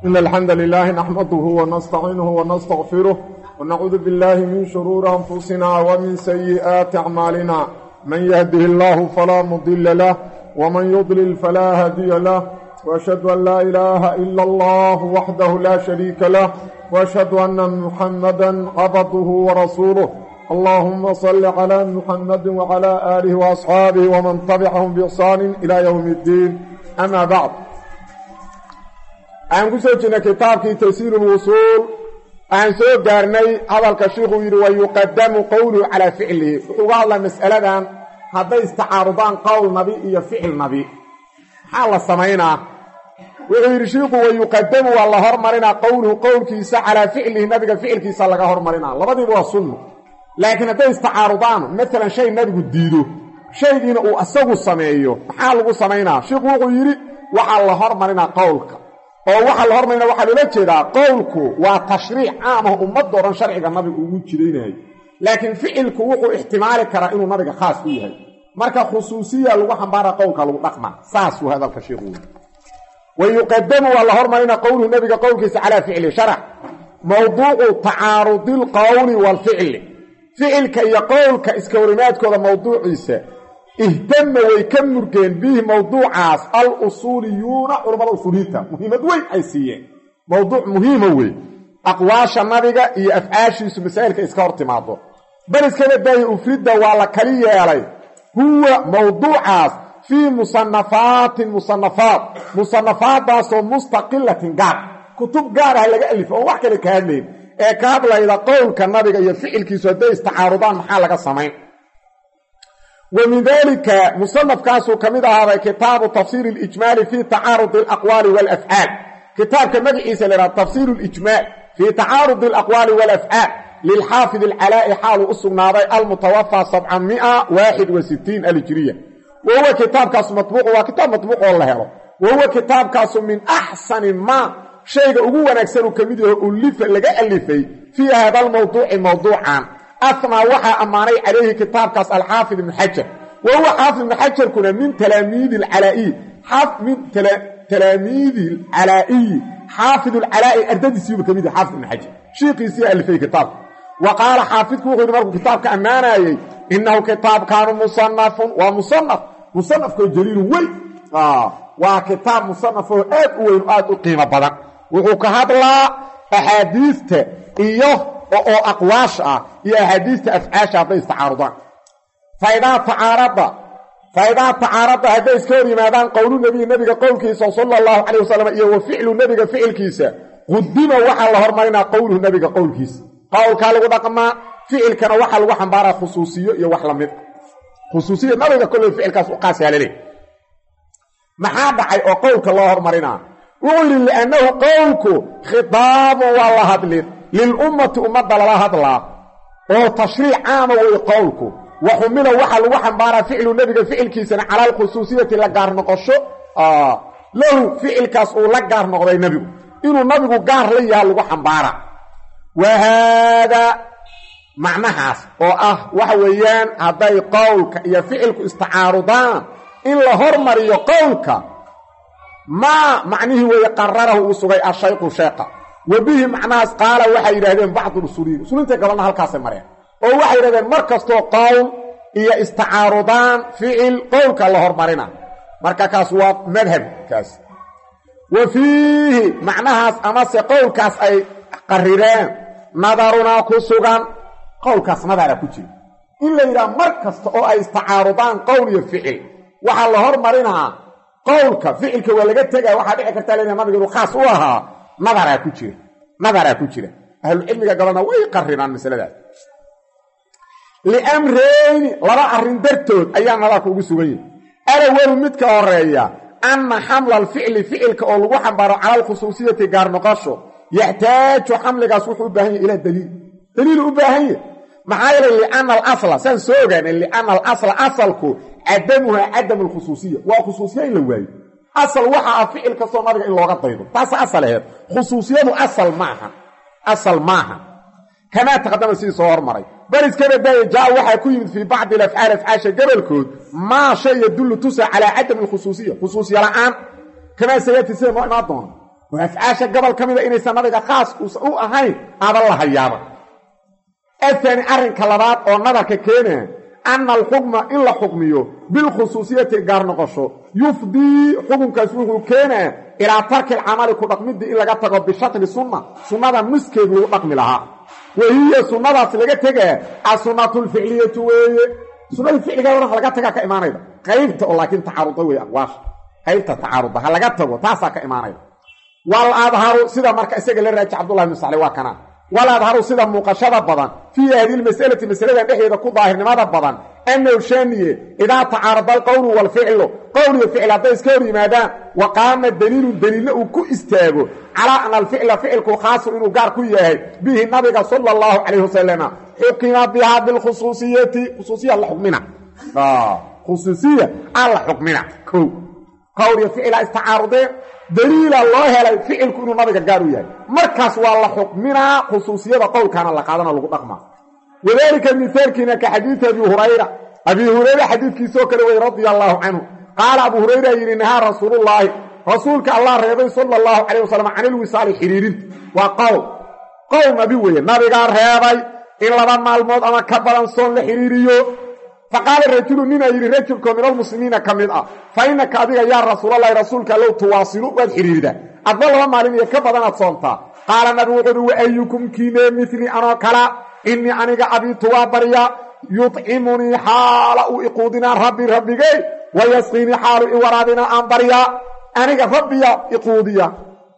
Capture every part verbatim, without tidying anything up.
إن الحمد لله نحمده ونستعينه ونستغفره ونعوذ بالله من شرور أنفسنا ومن سيئات أعمالنا من يهده الله فلا مضل له ومن يضلل فلا هادي له وأشهد أن لا إله إلا الله وحده لا شريك له وأشهد أن محمدا عبده ورسوله اللهم صل على محمد وعلى آله وأصحابه ومن تبعهم بإحسان إلى يوم الدين أما بعد aan ku soo jirnay kitaabkii tafsiirul wusuul aan soo gaarnay hadalka sheekhu yiri wa yuqaddamu qawlu ala fi'lihi wuxuu hadla mas'aladan haday istacaarudaan qawl nabi iyo ficil nabi maxaa la sameeynaa wuxuu yiri sheekhu wa yuqaddamu wala hormarina qawluhu qawlkiisa ala fi'lihi nabiga ficilkiisa laga hormarina labadiiba waa sunno laakiin haday istacaarudaan mesela shay nabigu diido shaygiina uu asagu sameeyo maxaa lagu sameeynaa sheekhu wuxuu yiri waxa la hormarina qawlka oo waxa la hormarina waxa loo jeedaa qowlku waa tashriic caam ah ummad dooran sharciga nabiga ugu jireeyay laakiin ficilku wuxuu ihtimaali karaa inuu nabiga khaas u yahay marka khusuusiya lagu xambaara qowlka lagu dhaqma saas uu hadalka sheekhu way yuqaddamu wala hormarina qowlu nabiga qowlkiisa ala ficli sharc mawduucu ta'arudil qawli wal fi'li ficilka iyo qowlka iska warimaadkooda mawduuciisa اهتم ويكم مرجين به موضوع عاص الأصوليون علماء الأصولية مهمة وين أيسية موضوع مهم هو أقواش النبي هي أفعاشي مسائل كإسكارت معه بل إسكارت ده أفرد وعلى كلية عليه هو موضوع عاص في مصنفات مصنفات مصنفات باصو مستقلة قار كتب قارها اللي ألف أو وحكي لك هذين كابل إذا قول كالنبي يفعل كيسو ده استعارضان محالك السمين ومن ذلك مصنف كاسو كميدا هذا كتاب تفسير الإجمال في تعارض الأقوال والأفعال كتاب كمدعيس لنا تفسير الإجمال في تعارض الأقوال والأفعال للحافظ العلاء حال السناري المتوفى سبعمائة وواحد وستين الهجرية وهو كتاب كاسو مطبوع وكتاب مطبوع والله يرى وهو كتاب كاسو من أحسن ما شيء هو نكسر كميدا ألف لقى ألفي في هذا الموضوع موضوعا أثنى وحى أماني عليه كتاب كاس الحافظ بن حجر وهو حافظ بن حجر كنا من تلاميذ العلائي حافظ من تلا... تلاميذ العلائي حافظ العلائي أردد سيوب كميد حافظ بن حجر شيخي سيئة اللي فيه كتاب وقال حافظكم غير مركو كتاب كأماني إنه كتاب كان مصنف ومصنف مصنف كان جليل وي آه وكتاب مصنف وآد وين وآد قيمة بدن وهو كهذا أحاديثة إيوه oo aqwaash ah iyo hadiista afcaasha ay istacaarudaan fayda taarada fayda taarada haday iska yimaadaan qowlu nabi nabiga qowlkiisa sallallahu alayhi wasallam iyo ficlu nabiga ficilkiisa qudima waxa la hormarina qowlu nabiga qowlkiisa qowlka lagu dhaqmaa ficilkana waxa lagu xambaara khusuusiyo iyo wax la mid khusuusiyo nabiga kullu ficilkaas u qaas yeelay maxaa dhacay oo qowlka loo hormarina wuu li'annahu qowlku khitaab wala hadlin للأمة أمة لها هدلا وهو تشريع عام ويقولك وحمله وحا لغو حنبارا فعل النبي فعل كيسان على الخصوصية لقار نقشو آه له فعل كاس او لقار نقضي النبي إنه النبي قار ليها لغو حنبارا وهذا معناها وآه وحويان هذا قولك يفعلك استعارضان إلا هرمر يقولك ما معنيه ويقرره وصغي الشيق شيقا وبه معناس قال وحي يراهدين بعض الرسولين رسولين تقبلنا هالكاس مريا او وحي يراهدين مركز تو قول هي استعارضان فعل قولك الله هرمرنا مركا كاس هو مذهب كاس وفيه معناس امس قول كاس اي قررين نظرنا كسوغان قول كاس نظر كجي الا الى مركز تو اي استعارضان قول يفعل وحا الله هرمرنا قولك فعلك ولا تغا وحا دحي كرتا لنا نبيغو خاص u ahaa نظر كجير نظر كجير اهل العلم قالنا way qarrinaan mas'alada لامرين لبا arrin dartood ayaa nala kugu sugayay ara wal mid ka horeeya anna haml al fi'l fi'lka oo lagu xambaaro ala khusuusiyati gaar noqosho yaxtaaj hamligaas wuxuu u baahan yahay ila daliil daliil u baahan yahay maxaa yeelay li'anna al asla san soogan li'anna al asla asalku adamuha adam al khusuusiyya wa khusuusiyya la waayo أصل وحا فعل كسو نبيغا إن لوغا دايدو تاس أصل هيد خصوصيته أصل معها أصل معها كما تقدم سي صور مري بل كده دا جاء وحا يكون في بعض الأفعال أفعاشا قبل كود ما شيء يدل تسع على عدم الخصوصية خصوصية الآن كما سيأتي سيما ما دون وافعاشا قبل كميدا إني سنبغا خاص او أهين هذا الله هيابا الثاني أرن كلابات أو نظر كينا أن الحكم إلا حكميه بالخصوصية قارنقشو يفضي حكم كسوه كينا إلى ترك العمل كرقمد إلا قطع بشكل السنة سنة مسكب رقم لها وهي سنة سلقتك السنة الفعلية سنة الفعلية لقتك كإيمانية قيبت لكن تعارضه أقواش قيبت تعارضه لقتك تاسا كإيمانية والأظهر سيدا مركا إساق للرأيك عبد الله بن صالح وكنا والأظهر سيدا مقاشرة بضان في هذه المسألة مسألة نحن يكون ظاهر لماذا بضان أنه شانية إذا تعارض القول والفعل قول الفعل هذا كوري ماذا وقام الدليل الدليل له كو استاغو على أن الفعل فعل خاص إنه قال كويه به النبي صلى الله عليه وسلم حكم بها بالخصوصية خصوصية الله حكمنا آه خصوصية الله حكمنا كو قول الفعل استعارضين دليل الله على فعل كونه النبي قالوا يعني مركز والله حكمنا خصوصية قول كان الله قادنا لغو رقمه وذلك المثال كنا كحديث أبي هريرة أبي هريرة حديث كيسو كروي رضي الله عنه قال أبو هريرة يرنها رسول الله رسولك الله رضي صلى الله عليه وسلم عن الوصال حريرين وقال قول نبيوه نبي قال هذا إلا لما الموت أما كبرا صن لحريريو فقال الرجل نينا يري رجلكم من المسلمين كمدأ فإنك أبيك يا رسول الله رسولك لو تواصلوا والحرير ده أضل لما لم يكبرا صنطا قال نبيوه وأيكم كينا مثلي أنا كلا إني أنيق أبي توابريا يطعمني حال إقودنا ربي ربي ويسقيني حال إورادنا أنبريا أنيق ربي إقوديا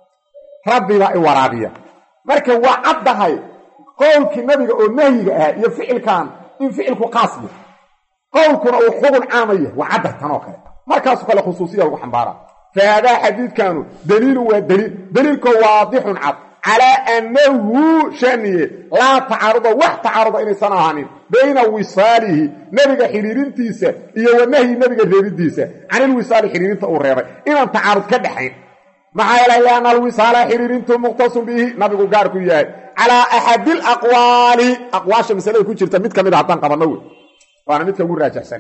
ربي إوراديا مركا وعدها قولك النبي ونهيها يفعل كان إن فعلك قاسي قولك حكم عامية وعده تنوكا مركا سكال خصوصية وحنبارا فهذا حديث كانوا دليل ودليل دليلك واضح عد على أنه شأنه لا تعارض واحد تعارض إني سنهانين بين وصاله نبي حريرين تيسا إيا ونهي نبي حريرين تيسا عن الوصال حريرين تأوريبا إنا تعارض كدحين معايا لأن الوصال حريرين مختص به نبي قارك إياه على أحد الأقوال أقواش مسألة يكون شرطة متك مدى حتى قبل وأنا متك أقول راجع سنة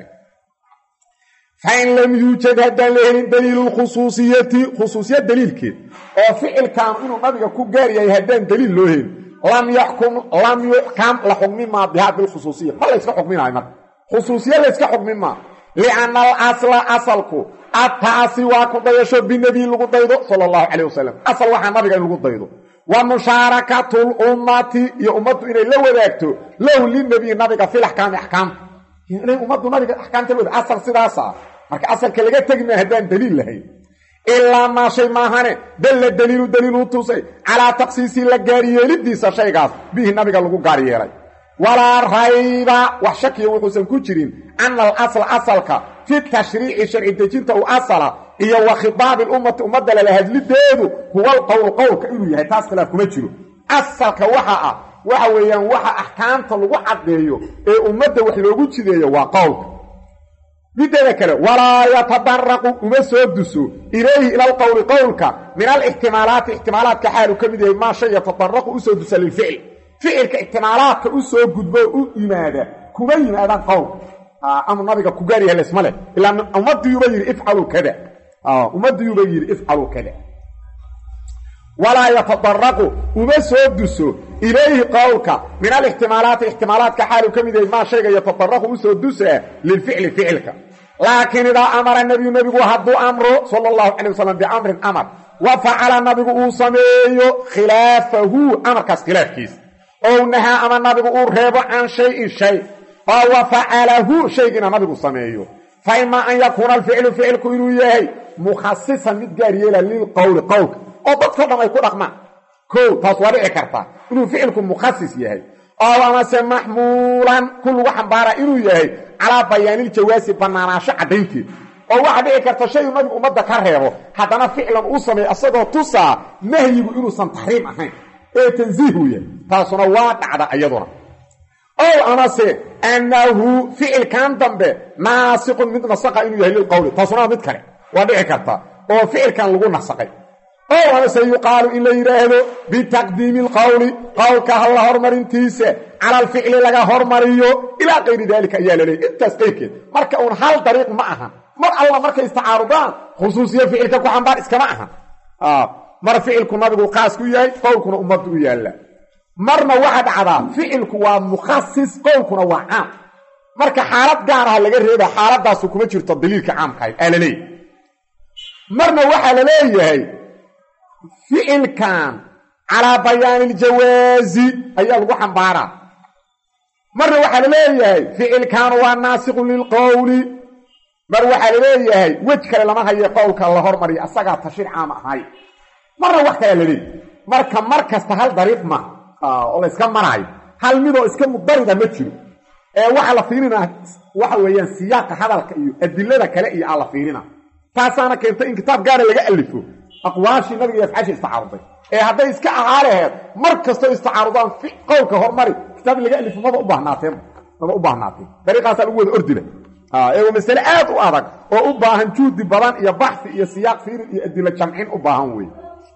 فإن لم يوجد هذا دليل الخصوصية خصوصية دليل كي وفعل كان إنه نبي كوغاري يهدان دليل له لم يحكم لم يحكم لحكم ما بهذه الخصوصية هل يسكى حكمين عيمات خصوصية لا يسكى حكم ما لأن الأصل أصلك التعصي وكذا يشهد بالنبي اللي صلى الله عليه وسلم أصل واحد نبي اللي ومشاركة الأمة يا أمته إلى لو ذاكته له للنبي النبي في الأحكام أحكام يعني أمته النبي أحكام تلوذ أصل سداسة marka asalka laga tagma hadaan daliil lahayn illa ma shay ma hane dal daliil daliil tusay ala taqsiisi la gaariyeelidisa shaygaas bihi nabiga lagu gaariyeelay wala rayba wax shakiyo wuxuu ku jirin anna al-asl asalka fi tashrii'i shar'i dajinta oo asala iyo wa khitaab al-ummah ummadda la hadlideedu huwa al-qawl qawlka inuu yahay taas kala kuma jiro asalka waxa ah waxa weeyaan waxa ahkaamta lagu cadeeyo ee ummadda wax loogu jideeyo waa qawlka بذلك ولا يتطرق ومسودس إليه إلى القول قولك من الاحتمالات احتمالات كحال كمده ما شيء يتطرق وسودس للفعل فعل كاحتمالات وسود إمادة كبين هذا القول أما النبي كقاري هالاسم له إلا أمد يبين افعلوا كذا أمد يبين افعلوا كذا ولا يتطرق ومسودس إليه قولك من الاحتمالات احتمالات كحال كمده ما شيء يتطرق وسودس للفعل فعلك لكن إذا أمر النبي النبي وحده أمره صلى الله عليه وسلم بأمر أمر وفعل النبي صميه خلافه أمر كاس كيس أو نهى أمر النبي رهب عن شيء شيء أو فعله شيء النبي صميه فإما أن يكون الفعل فعل كيرويه مخصصا متجاريلا للقول قولك أو تذكر ما يكون أقمع كو تصوري كرتا إنه فعلكم مخصص يهي أو أمس محمولا كل واحد بارا إنه يهي على بيان الجواز بناناشا عدينك أو واحد إكرت شيء النبي أمد كرهه حتى أنا فعلا أصمي أصدقه تصى نهي بإنه سن تحريم أحين إيه تنزيهه تاسونا واقع على أيضنا أو أمس أنه فعل كان ضمبه ناسق من نسق إنه يهي للقول تاسونا متكره وادي إكرتا أو فعل كان لغو نسقه أو أنا سيقال إلا يراهده بتقديم القول قولك الله هرمرين تيسة على الفعل لغا هرمريو إلى غير ذلك أيها للي انت استيكي مركا أون حال طريق معها مر الله مركا استعارضان خصوصية فعلك وحنبار اسك معها آه. mar ficilku nabigu qaas ku yahay qowlkuna ummaddu u yaalla marna waxa dhacdaa ficilku waa mukhasis qowlkuna waa caam marka xaalad gaar ah laga reeba xaaladaasu kuma jirto daliilka caamka ah la leeyahay marna waxa la leeyahay ficilkan ala bayaan aljawaazi ayaa lagu xambaaraa marna waxa la leeyahay ficilkan waa naasiq lilqawli mar waxa la leeyahay waj kale lama hayo qowlka la hormariyo asaga tashriic caam ahay marna wax kale la leeyahay marka markasta hal dariiq ma oo la iska marayo hal mid oo iska mudarida ma jiro ee waxa la fiirinaa waxa weeyaan siyaaqa hadalka iyo adilada kale iyo ala fiirina taasana keenta in kitaab gaar laga alifo aqwaashi nabiga afcaasha istaaruday ee haday iska ahaaleed mar kasto istaarudaan fi qowlka hormari kitaab laga alifo ma u baahnaateen ma u baahnaateen dariiqaas lagu wada ordina ah ee mas'ala aad u adag oo u baahan juudi badan iyo baxthi iyo siyaaq fiir iyo adilla jamcin u baahan weey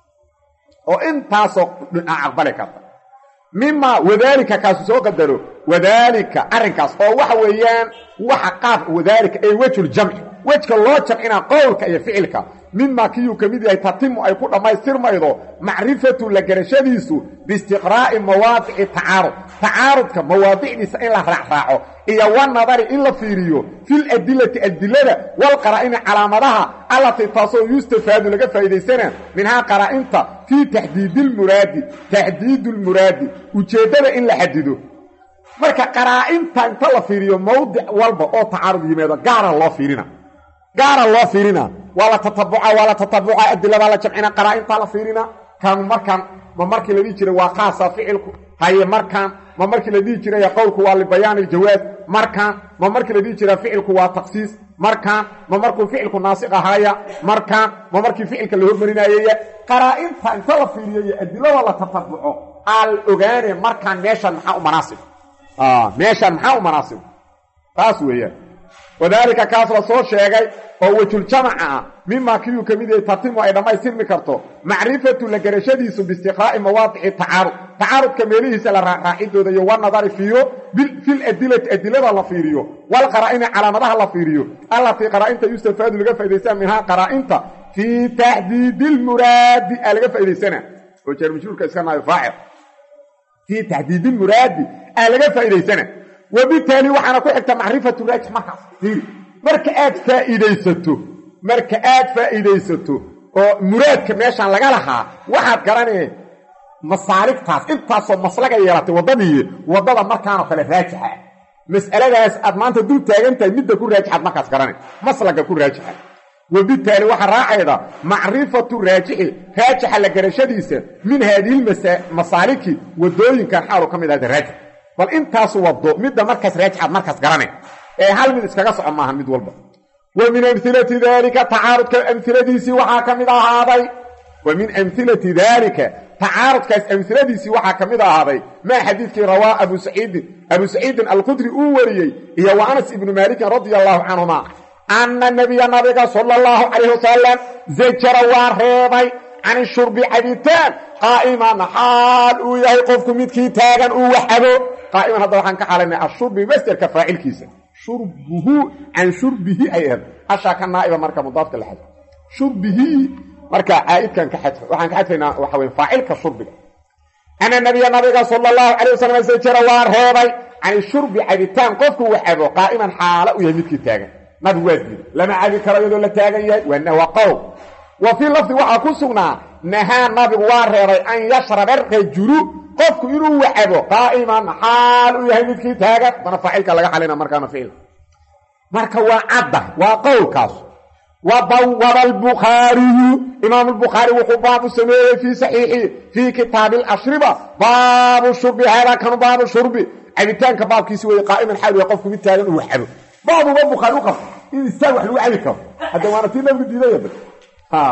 oo intaas oo aqbali karta mimma wadaalika kaas soo qadaro wadaalika arinkaas oo waxa weeyaan waxa qaaf wadaalika ay wajhul jamc wajka loo jamcina qowlka iyo ficilka mimma kiyu kamid yahay tatimu ay ku dhamaystirmaydo macrifatu la garashadiisu bi istiqraa'i mawaadi'i ta'arud ta'arudka mawaadi'diisa in la raacraaco iyo wan nadari in la fiiriyo fil adillati adillada wal qara'in calaamadaha allati taasoo yustafaadu laga faa'iideysana minha qara'inta fi tahdidil muradi tahdidul muradi ujeedada in la xadido marka qara'inta inta la fiiriyo mawdi' walba oo ta'arud yimaado gaara loo fiirina gaara loo fiirina wala tatabuca wala tatabuca adillada la jamcina qara'inta la fiirina kan markan ma markii la dhigi jiray waa qaasa ficilku haye markan ma markii la dhigi jiray qowlku waa li bayaan aljawaaz markan ma markii la dhigi jiray ficilku waa taqsiis markan ma markuu ficilku naasiq ahaya markan ma markii ficilka la hormarinayay qara'inta inta la fiiriyo adillada la tatabuco al ogaane markan meeshan maxaa u manaasib ah meeshan maxaa u manaasib taas weeyaan wadaalika kaas la soo sheegay oo wajhul jamca mimma kiyu kamid tatimu ay dhamaystirmi karto macrifatu la garashadiisu bi istiqraa'i mawaadi'i ta'arud ta'arud kameelihiisa la raacidooda iyo wan nadari fiyo bil fil adillati adillada la fiiriyo wal qara'ina calaamadaha la fiiriyo allati qara'inta yustafaadu laga faa'iideysan minha qara'inta fi tahdidil muradi laga faa'iideysana oo jeer majruurka iska naayo faa'il fi tahdidil muradi laga faa'iideysana وبالتالي waxana ku xigta macrifatu raajih markaas fiiri marka aad faa'iideysato marka aad faa'iideysato oo muraadka meeshan laga lahaa waxaad garanay masaaligtaas intaas oo maslaga yeelatay wadadii wadada markaan kale raajixa mas'aladaas aad maanta dul taagantahay midda ku raajixad markaas garanay maslaga ku raajixa وبالتالي waxa raacayda macrifatu raajih raajixa la garashadiisa min hadii masaaliki wadooyinka xaaro kamid ah raajih bal intaas wado midda markaas raajixad markaas garanay ee hal mid iskaga socon maahan mid walba wa min amthilati dhalika ta'arudka amthiladiisi waxa kamid ahaaday wa min amthilati dhalika ta'arudkaas amthiladiisi waxa kamid ahaaday ma xadiidkii rawaa abu sa'id abu sa'id al-khudri uu wariyay iyo wa anas ibn malik radiyallahu anhuma anna nabiyya nabiga sallallahu alayhi wasallam zajara wa reebay عن الشرب عبيتان قائما حال ويقفكم مدكي تاغن وحبو قائما هذا وحن كحالنا الشرب مستر كفاعل كيسا شربه عن شربه ايضا اشا كان نائب مركه مضاف للحد شربه مركه عائد كان كحذف وحن كحذفنا وحوين فاعل كشرب انا النبي النبي صلى الله عليه وسلم سجر وارهبي عن الشرب عبيتان قفكم وحبو قائما حال ويمدكي تاغن ما بوازن لما عادي كريدو لا تاغن وانه وقو وفي لفظ waxa ku sugnaa nahaa nabigu waa reeray an yashraba rajulu qofku inuu waxabo qaa'iman xaal uu yahay midkii taagan bana faa'ilka laga xalina markaana fiil marka waa cadda waa qowlkaas wa bawwab al-bukhari imam al-bukhari wuxuu baabu sameeyay fi sahihi fi kitab al-ashriba baabu shurbi hada kan baabu shurbi abitaanka baabkiisi way qaa'iman xaal uu qofku mid taagan uu waxabo baabu bukhari u qaf in isaga wax lagu cabi karo hada waana tii nabigu diiday ها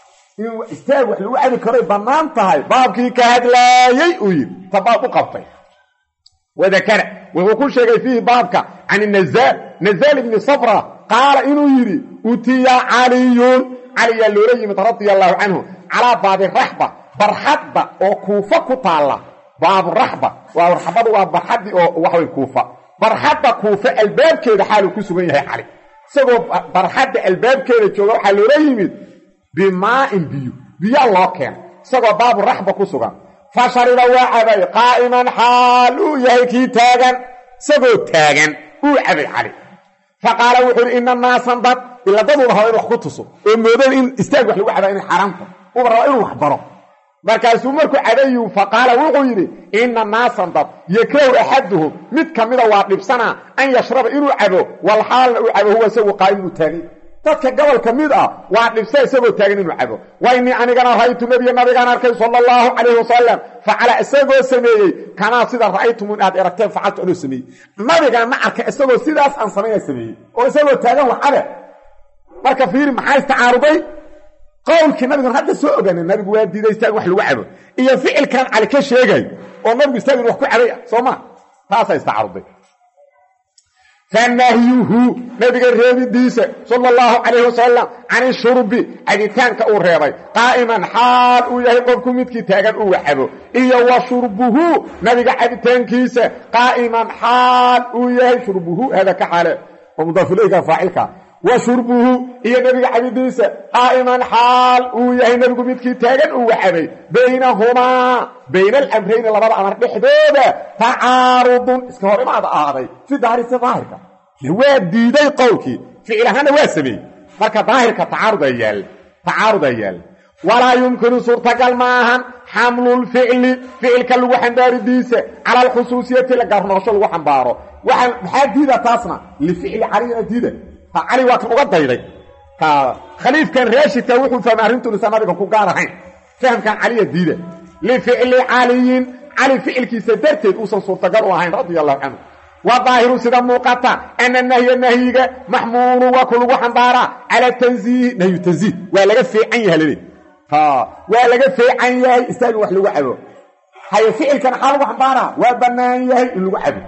in istaag wax lagu cabi karo banaan tahay baabkii ka hadlaayay uu yiri tabaab u qabtay wadakara wuxuu ku sheegay fihi baabka an an-nazal nazal ibn safra qala inuu yiri utiya aliyun aliya loolayim radiyallahu anhu ala baab rahba barhadda oo kuufa ku taala baab rahba waa rahbadu waa barhadi oo wax way kuufa barhadda kuufa albaabkeeda xaal ku sugan yahay ali isagoo barhadda albaabkeeda jooga waxa loolayimid بماء بيو biyo loo keen isagoo baabu raxba ku sugan fashariba waa cabay qaa'iman xaal uu yahay kii taagan isagoo taagan uu cabay cali faqaala wuxuu yidhi ina naasan dad ila daduuba haba in wax ku tuso oo moodan in istaag wax lagu cabaa inay xaaraamta uba rabaa inuu wax baro markaasuu markuu cabayu faqaala wuxuu yidhi ina naasan dad yakrahu axaduhum mid ka mida waa dhibsanaa an yashraba inuu cabo walxaalna uu cabo huwa isagu qaa'im uu taagay dadka gobol ka mid ah waa dhibsa isagoo taagan inuu cabo wa innii anigana ra'aytu nabiya nabigaan arkay sala allahu calayhi wasalam facala isagoo sameeyey kamaa sida ra'aytum in aad aragteen facaltu inuu sameeyey nabigaana arkay isagoo sidaas aan sameeya sameeyey oo isagoo taagan wax cabe marka fiiri maxaa istacaaruday qowlkii nabigan hadda soo ogaanay nabigu waa diiday istaag wax lagu cabo iyo ficilkan cali ka sheegay oo nabigu istaag wax ku cabay soo ma taasa istacaaruday fanahyuhu nabiga reebidiisa sala allahu calayhi wasalam can shurbi cabitaanka uu reebay qaa'iman xaal uu yahay qofku midkii taagan uu waxabo iyo wa shurbuhu nabiga cabitaankiisa qaa'iman xaal uu yahay shurbuhu hada ka xaale oo mudaaf ilayka faacilka wa shurbuhu iyo nabiga cabidiisa qaa'iman xaal uu yahay nabigu midkii taagan uu waxabay baynahumaa bayna alamrayni labada amar dhexdooda tacaarudun iska hor imaada ahaaday fi daahirisa daahirka waa diiday qowlkii ficil ahaana waa sameeyey marka daahirka tacaarudaa yaalla tacaarudaa yaalla walaa yumkinu suurtagal ma ahan xamlulficli ficilka lagu xambaaridiisa cala alkhusuusiyati la gaarnoqosho lagu xambaaro waxaa maxaa diida taasna lificli caliyna diida cali waa kan uga dayday khaliifkan raashidka wuxuu fahmay arrintuunisa nabiga ku gaar ahayn fahamkan caliya diida lificli caliyin cali ficilkiisa darteed uusan suurtagal u ahayn radia allahu canhu wa daahiru sida muuqata ana nahya nahyiga maxmuulu waa ku lagu xambaaraa cala tanziih nahyu tanziih waa laga fiican yahay laleey waa laga fiican yahay istaagin wax lagu cabo haye ficilkan maxaa lagu xambaaraa waa bannaan yahay in lagu cabo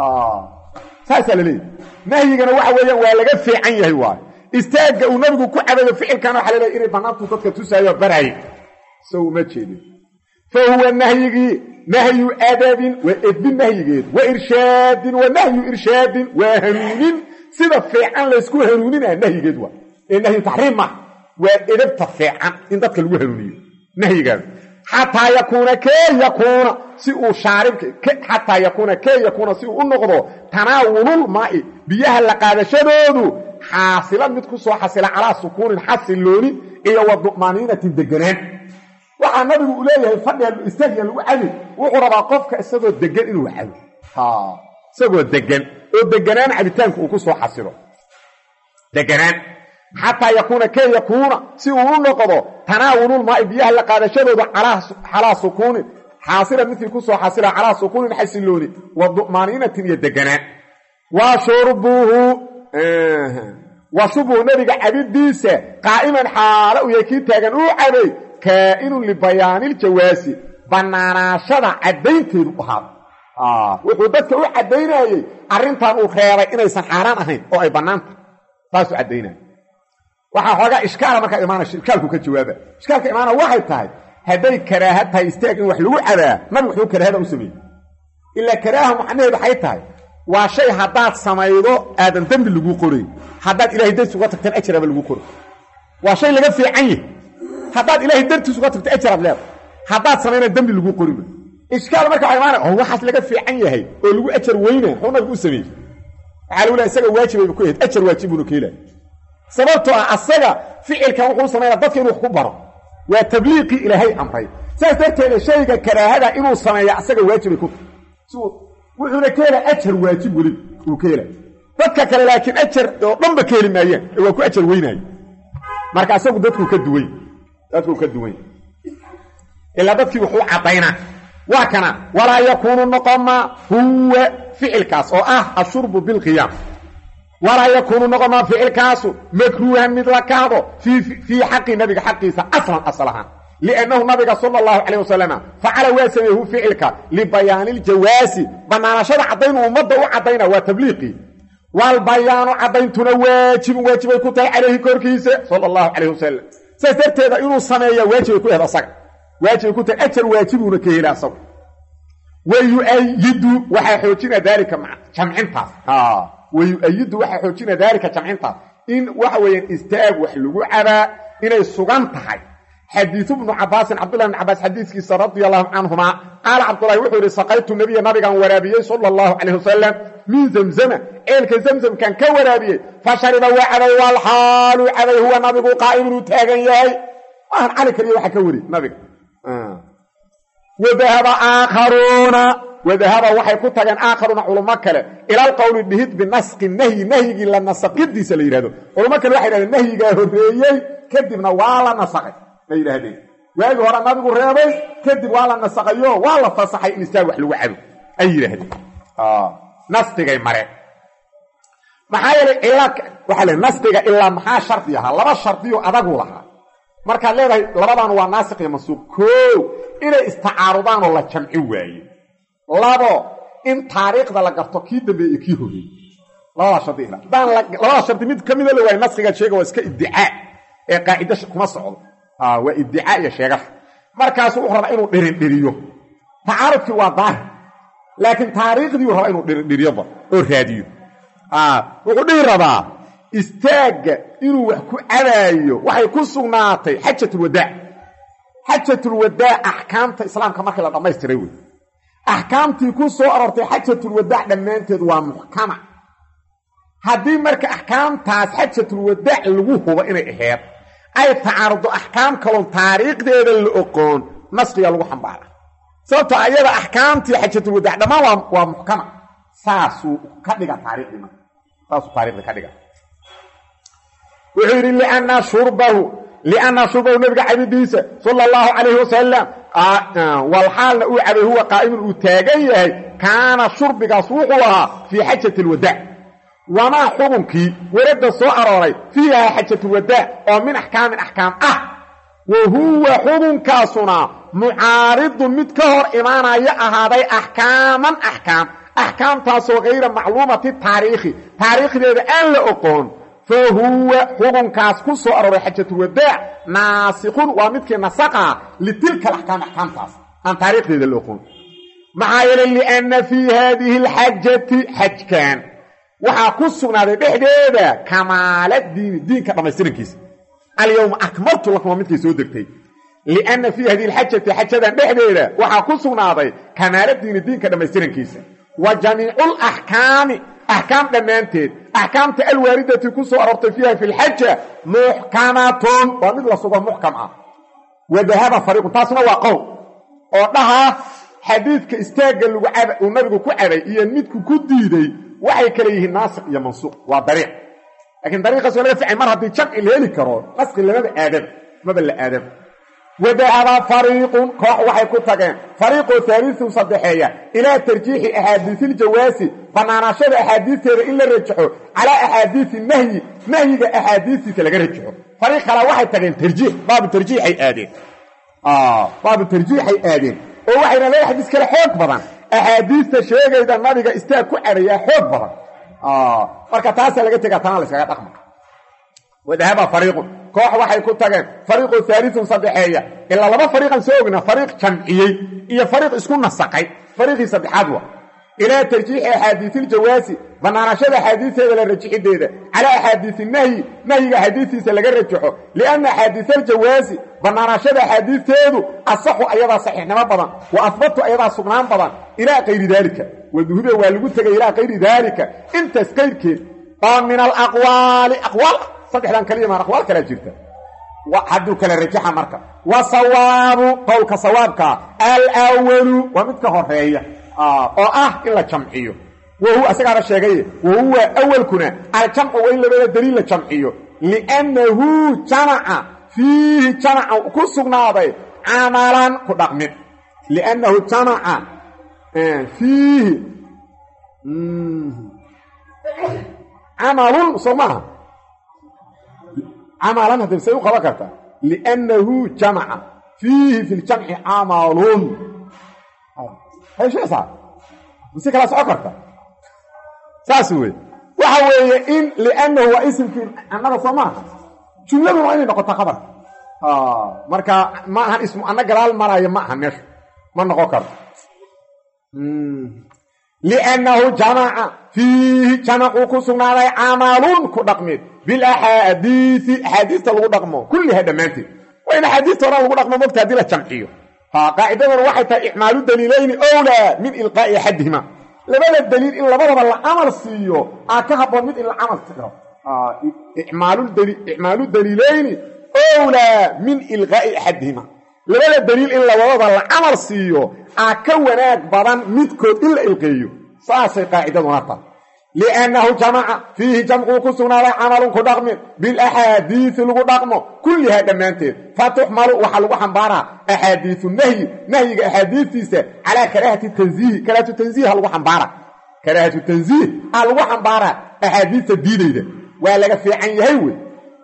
saasaa laleeyahy nahyigana waxa weeyaan waa laga fiican yahay waayo istaagga uu nabigu ku cabayo ficilkana waxa laleeyahy inay bannaantu dadka tusaayo baraayay so uma jeedin fa huwa nahyigii nahyu adabin waa edbin nahyigeed wa irshaadin wa nahyu irshaadin waa hanuunin sida fiican laysku hanuuninaa nahyigeed waa ee nahyu taxriim maaha waa edabta fiican in dadka lagu hanuuniyo nahyigaas xataa yakuuna kee yakuuna si uu shaaribka xataa yakuuna kee yakuuna si uu u noqdo tanaawulul maa'i biyaha la qaadashadoodu xaasilan mid ku soo xasila calaa sukuunin xasilooni iyo wa du'maaniinatin deganaan waxaa nabigu u leeyahay fadhiga istaagya lagu cabi wuxuu rabaa qofka isagoo degan inuu cabo isagoo degan oo deganaan cabitaanku uu ku soo xasilo deganaan xataa yakuuna kee yakuuna si uu u noqdo tanaawulul maa'i biyaha la qaadashadooda calaa sukuunin xaasilan midkii ku soo xasila calaa sukuunin xasilooni wa du'maaniinatin iyo deganaan wa shurbuhu wa shurbuhu nabiga cabidiisa qaa'iman xaala uu yahay kii taagan uu cabay kaa'inun libayaaniiljawaasi bannaanaashada caddaynteedu ahaada wuxuu dadka u caddaynayey arrintan uu reebay inaysan xaaraan ahayn oo ay bannaanta saasuu caddaynaya waxaa xoogaa ishkaala markaa imaanaya ishkaalku ka jawaaba ishkaalka imaana waxay tahay hadday karaaha tahay istaag in wax lagu cabaa nabigu wuxuu karaahada u sameeyey ilaa karaaha macnaheedu waxay tahay waa shay haddaad samaydo aadan dembi lagu qorayn haddaad ilaahay dartiis uga tagteen ajaraba lagu qoro waa shay laga fiican yahay haddaad ilaahay dartiis uga tagto ajaraad leeda haddaad samayna dembi lagu qorima ishkaal marka waxay imaanaya oo waxaas laga fiican yahay oo lagu ajar weyna muxuu nabigu u sameeyey waxaa lagu lehay isaga waajibayba ku ahayd ajar waajibuuna ka helaya sababtoo ah asaga ficilkan wuxuu samaynaa dadka inuu wax ku baro waa tabliiqii ilaahay amray saas darteeda shayga karaahada inuu sameeya asaga waajibay ku wuxuuna ka helaa ajar waajib weli uu ka helay dadka kale laakiin ajar oo dhanba ka heli maayaan ee waa ku ajar weynaayo marka asagu dadkuu ka duway dadkuu ka duway ilaa dadkii wuxuu caddaynaa waa kana walaa yakuunu noqomaa huwa ficilkaas oo ah ashurbu bilqiyaam walaa yakuunu noqomaa ficilkaasu makruuhan mid la kahdo fii xaqi nabiga xaqiisa aslan asal ahaan liannahu nabiga sala allahu calayh wasalama facala waa sameehu ficilka libayaani iljawaasi bannaanashada caddaynuu ummadda u caddayna waa tabliiqii waalbayaanu caddayntuna waajibun waajibay ku tahay calayhi korkiisa sala allahu calayh wasalam saas darteeda inuu sameeya waajibay ku hel asaga waajibay ku tahay ajar waajibuuna ka hela asagu wa yu-ayidu waxaa xoojina daalika jamcintaas wa yu-ayidu waxaa xoojina daalika jamcintaas in waxa weeyaan istaag wax lagu cabaa inay sugan tahay xadiiث ibn Abbas Abdullah ibn Abbas xadiiskiisa radiyallahu anhuma qaala Abdullah wuxuu yiri saqaytu nabiga nabigan waraabiyay sallallahu alayhi wasallam min zamzam eelka zamzam kan ka waraabiyay fashariba wa abay wal halu abay huwa nabigu qaa'imun taagan yahay aan cali kaliya waxa ka wari nabiga wadahaba aakharuna wadahaba waxay ku tageen aakharuna ulama kale ila qawli bihid binasqi nahyi nahyi la nasaqidisa la yiraahdo ulama kale waxay yiraahdeen nahyiga horeeyay kadibna waa la nasaqay la yiraahdeen waagi hore nabigu reebay kadib waa la nasaqayo waa la fasaxay in isaga wax lagu cabo ay yiraahdeen ah nasqigay mare maxaa yeelay ilaa waxa la nasqiga ilaa maxaa sharti ah laba shartiyo adagu lahaa marka leedahay labadan waa naasix iyo mansuuq koo inay istacaarudaan oo la jamci waaye labo in taariikhda la garto kii dambeeyay kii horeeyay labada sharti daan labada sharti mid kamid ah waa nasqiga sheega waa iska iddia ee qaacida kuma socdo ah waa iddia iyo sheega markaas uu rabaa inuu dhirin dhiriyo taarifki waa daahir laakiin taariikhdii uu rabaa inuu dhirin dhiriyo oo raadiyo ah wuxuu dhihi rabaa istaaga inuu wax ku cadaayo waxay ku sugnaatay xajatul wadaa xajatul wadaa ahkaamta islaamka markii la dhameystiray way ahkaamtii ku soo arortay xajatul wadaa dhamaanteed waa muhkama hadii marka ahkaamtaas xajatul wadaa lagu hubo inay aheed ay taardo ahkaam kale taariikhdeeda la oqoon nasqiga lagu xambaara sababta ayada ahkaamtii xajatul wadaa dhamaan waa waa muhkama saasu ka dhiga taariikhdina saasu taariikhda ka dhiga وحير لأن شربه لأن شربه نبي عبديسة صلى الله عليه وسلم والحال أعبه هو قائم أتاقيه كان شربك سوقها في حجة الوداع وما حكمك ورد الصعر فيها حجة الوداع ومن أحكام أحكام أه وهو حكمك صنع معارض متكهر إيمانا يأهدي أحكاما أحكام أحكام تاسو غير معلومة التاريخ تاريخ ذي أن لأقون فهو حكم كاس كسو أروري حجة الوداع ناسخ ومدك نسقها لتلك الأحكام أحكام تاس عن تاريخ ذي اللقون معايا لأن في هذه الحجة حج كان وحا كسونا ذي بحديدة كمال الدين الدين كما يصير كيس اليوم أكملت لكم ومدك سودكتي لأن في هذه الحجة حجة بحديدة وحا كسونا ذي كمال الدين الدين كما يصير كيس وجميع الأحكام أحكام دمانتين أحكام الواردة كسو أربط فيها في الحجة محكمة ومثل صبا محكمة وذهب فريق تاسنا وقو وقالها حديث كاستاقل ونبقى كعبي ينميتك كديدي وحي كليه الناسق يا منسوق وضريع لكن طريقة سؤالية في عمارها بيتشق اللي هلي كرون نسق اللي ما آدم ما بلا آدم وذهب فريق كوح وحي كتاقين فريق ثالث صدحية إلى ترجيح أحاديث الجواسي فناناشد أحاديث إلا رجحه على أحاديث النهي نهي أحاديث كلا رجحه فريق على واحد تقين ترجيح باب الترجيح أي آدين آه باب الترجيح أي آدين وواحد لا يحدث كلا حوق بضان أحاديث تشيغ إذا النبي استاكو عليها حوق بضان آه فركتاسة لقيتك أتنالس لقيت أخمك وذهب فريق كوح waxay ku tageen fariiqo thalith sadexeeya ila laba fariiqan soogna fariiq jamciyay iyo fariiq isku nasaqay fariiqi saddexaad wa ila tarjiix ahadith aljawaasi banaanashada ahaditheeda la rajixideeda ala ahadith nahi nahiga ahadithiisa laga rajaxo liana ahadith aljawaasi banaanashada ahaditheedu asaxu ayada saxiixnimo badan wa athbatu ayada sugnaan badan ila qeyri dalika waduhube waa lagu tagay ila qeyri dalika inta skayrkeed oo min al aqwali aqwal صدحدان كلمة أقوال كلا جرتا وحدو كلا رجحة مركا وصواب قولك صوابك الأول ومتك هرهية آه آه إلا جمعيه وهو أسكار الشيء وهو أول كنا الجمع وإلا بلا دليل جمعيه لأنه جمع فيه جمع كسقنا بي عملا قدقمت لأنه جمع فيه عمل صمها عملا هذا بسيء قبكرتا لأنه جمع فيه في الجمع عمل هذا شيء صعب بس كلا سأكرتا ساسوي وحوي إن لأنه هو اسم في أننا صماه جملة وين نقطة خبر آه مركا ما اسم أنا قرال مرا ما هنش ما نقطر لأنه جمع فيه جمع كسرنا عمل كدقمت بالأحاديث حديث الغدقم كل هذا مانتي وإن حديث ترى لو رقم وقت هذه الجمعية ها قاعدة واحدة إحمال الدليلين أولى من إلقاء أحدهما لما الدليل إلا بضب العمل سيو أكهب من العمل سيو آه إحمال الدليل إحمال الدليلين أولى من إلغاء أحدهما لما الدليل إلا بضب العمل سيو أكوناك بدن مدكود إلا إلقيه ساسي قاعدة ونطا لأنه جمع فيه جمع كسونا عمل كدغم بالأحاديث الكدغم كلها دمانتين فتحمل وحلو حنبارا أحاديث النهي نهي أحاديث على كراهة التنزيه كراهة التنزيه هلو حنبارا كراهة التنزيه هلو حنبارا أحاديث الدين ولا في عين يهوي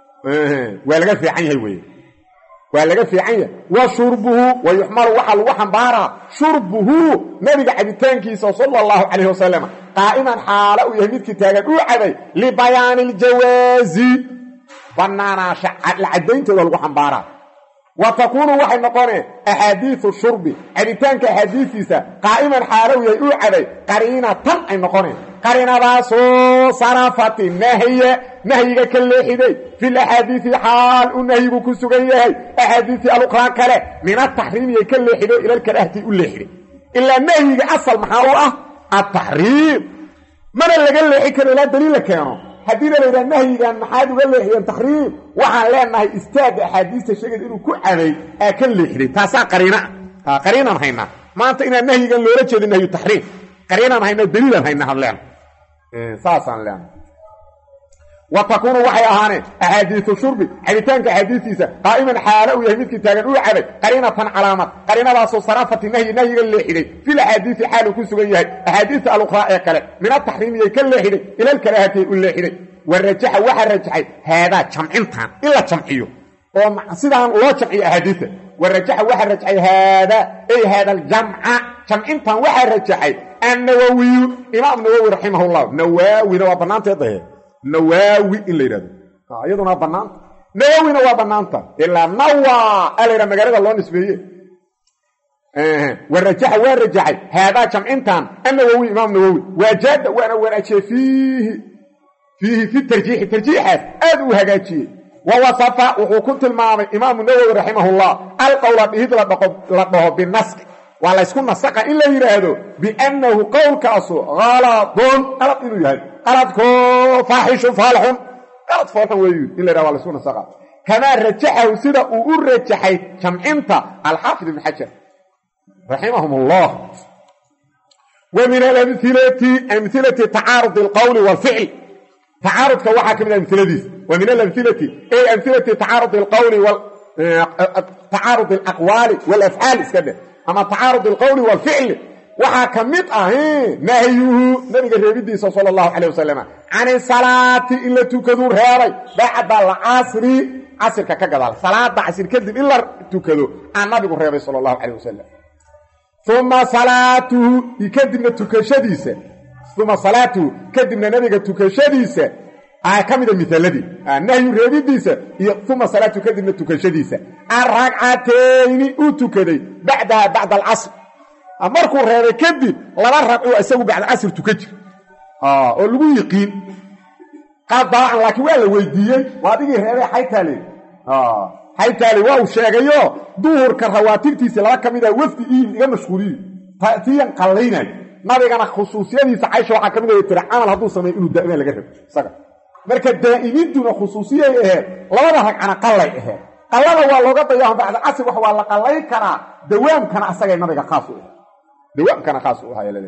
ولا في عين يهوي ولا في عين وشربه ويحمل وحلو حنبارا شربه نبي عبدتانكي صلى الله عليه وسلم قائما حاله يهمد كتاغا وعبي لبيان الجواز بنانا العدين تدو لو خنبارا وتكون وحي نقول احاديث الشرب عبدتانك حديثيسا قائما حاله يعبي قرينه تن اي نقول قرينه راسو صرفت النهي نهي كليخدي في الاحاديث حال النهي كسغن يحي احاديث الاخرى كله من التحريم يكليخدي الى الكراهه يليخدي الا النهي اصل محاوله التحريم من اللي قال لي حكر لا دليل كانوا حدينا لو النهي كان محاد قال لي هي التحريم وحا لانه استاد احاديث الشيء انه كو عبي اكل لي خري تاسا قرينا ها قرينا هينا ما انت ان النهي قال لو رجد انه التحريم قرينا هينا دليل هينا هلان اساسا لان وتكون وحي اهانه احاديث الشرب عبيتانك حديثيسا قائما حاله يهمك تاغن او عبي قرينه علامه قرينه لا صرفه النهي نهي الليحدي في الاحاديث حاله كسغن يحي احاديث الاخرى كله من التحريم يكليحدي الى الكراهه الليحدي والرجح وحا رجحي هذا جمعنتان الا جمعيه او سيدان لو جمعي احاديث والرجح وحا رجحي هذا اي هذا الجمع جمعنتان وحا رجحي النووي امام النووي رحمه الله نووي نو بنانته نواوي إلا يراد أيضا بنان نواوي نوا بنانتا إلا نوا ألا يرى مقالة الله نسبيه اه والرجح والرجح هذا كم انتان النووي إمام نووي وجد وانا ورأتي فيه فيه في الترجيح الترجيحات أدو هكاتي ووصف وكنت المعامل إمام النووي رحمه الله القول به لطبه بالنسك ولا يسكن نسقا إلا يرادو بأنه قول كأسو غلط غلط إنه يهد غلط كو فاحش فالح غلط فالح ويود إلا يرادو ولا يسكن نسقا كما رجحه سيدا وأرجحي شمعنت الحافظ بن حجر رحمهم الله ومن الأمثلة أمثلة تعارض القول والفعل تعارض كواحد من الأمثلة دي ومن الأمثلة أي أمثلة تعارض القول وال تعارض الأقوال والأفعال اسكده أما تعارض القول والفعل وحا كميت أهي نهيه نبي الربيدي صلى الله عليه وسلم عن الصلاة إلا تكذور هاري بعد العصر عصر ككذا صلاة عصر كذب إلا تكذور عن نبي الربيدي صلى الله عليه وسلم ثم صلاته يكذبنا تكشديسة ثم صلاته كذبنا نبي تكشديسة آه كم إذا مثال الذي النهي الربيديسة ثم صلاته كذبنا تكشديسة الركعتين أتكذي بعدها بعد العصر أمركو الربي كذب لما ركعوا أسووا بعد العصر تكجر آه ولو يقين قضاء لكن ولا ويديين وهذه الربي حيتالي آه حيتالي واو شاقيو دور كرواتبتيسي لما كم إذا وفد إيه إيقا مشغولين تأتيا قلينا نبينا خصوصيا يسعيش وحا كم إذا يترعامل هدو سمين إنه دائما لقرب ساقا marka daa'imiintuna khusuusiye ee labada ragcana qalay ee qalada waa looga dayaa bacda asr wax waa la qalay kara dawaamkana asaga nabiga khaas u dawaamkana khaas u hayleed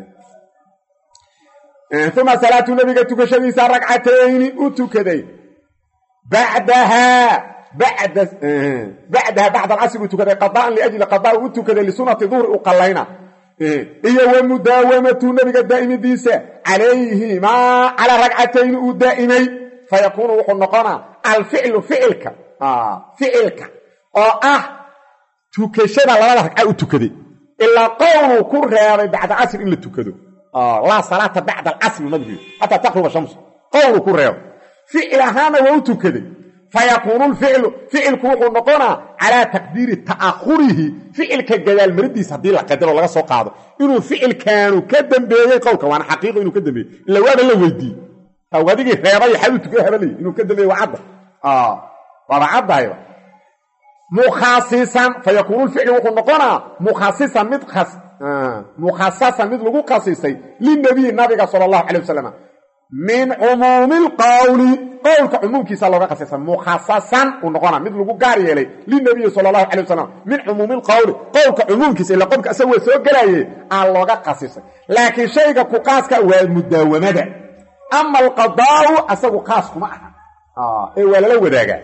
ee thumma salatu nabiga tukashadiisa ragcatayn u tukaday bacdaha bacda bacdaha bacda al-asr u tukaday qadaan li ajli qadaa u tukaday li sunnati dhuhr u qalayna iyo wamudawamatu nabiga daa'imidiisa alayhi ma ala ragcatayn u daa'imay فيكون وحنقنا الفعل فعلك آه فعلك أو أه تكشد على الله أو تكذي إلا قوله كرر بعد عصر إلا تكذو آه لا صلاة بعد العصر نبي حتى تقرب الشمس قوله كرر فعل هذا وهو تكذي فيكون الفعل فعل وحنقنا على تقدير تأخره فعل كجلال مردي سبيل قدر الله سوق هذا إنه فعل كانوا كدم بيه قولك وأنا حقيقة إنه كدم بيه إلا وانا اللي ويدي أو هذه خياري حلو تجاه هبلي إنه كده ليه وعده آه وعده أيوة mukhasisan fayakuunu lficlu wuxuu noqonaa mukhasisan mid khas mukhasasan mid lagu khasisay linabiyi nabiga sala allahu calay wasalam min cumuumi lqowli qowlka cumuumkiisa looga khasisa mukhasasan uu noqonaa mid lagu gaar yeelay linabiyi sala allahu calay wasalam min cumuumi lqowli qowlka cumuumkiisa ila qofka isaga waa soo gelaye aan looga khasisay laakiin shayga ku qaaska waa mudaawamada ama alqadaa'u asagu qaas kuma aha ee waa lala wadaagaa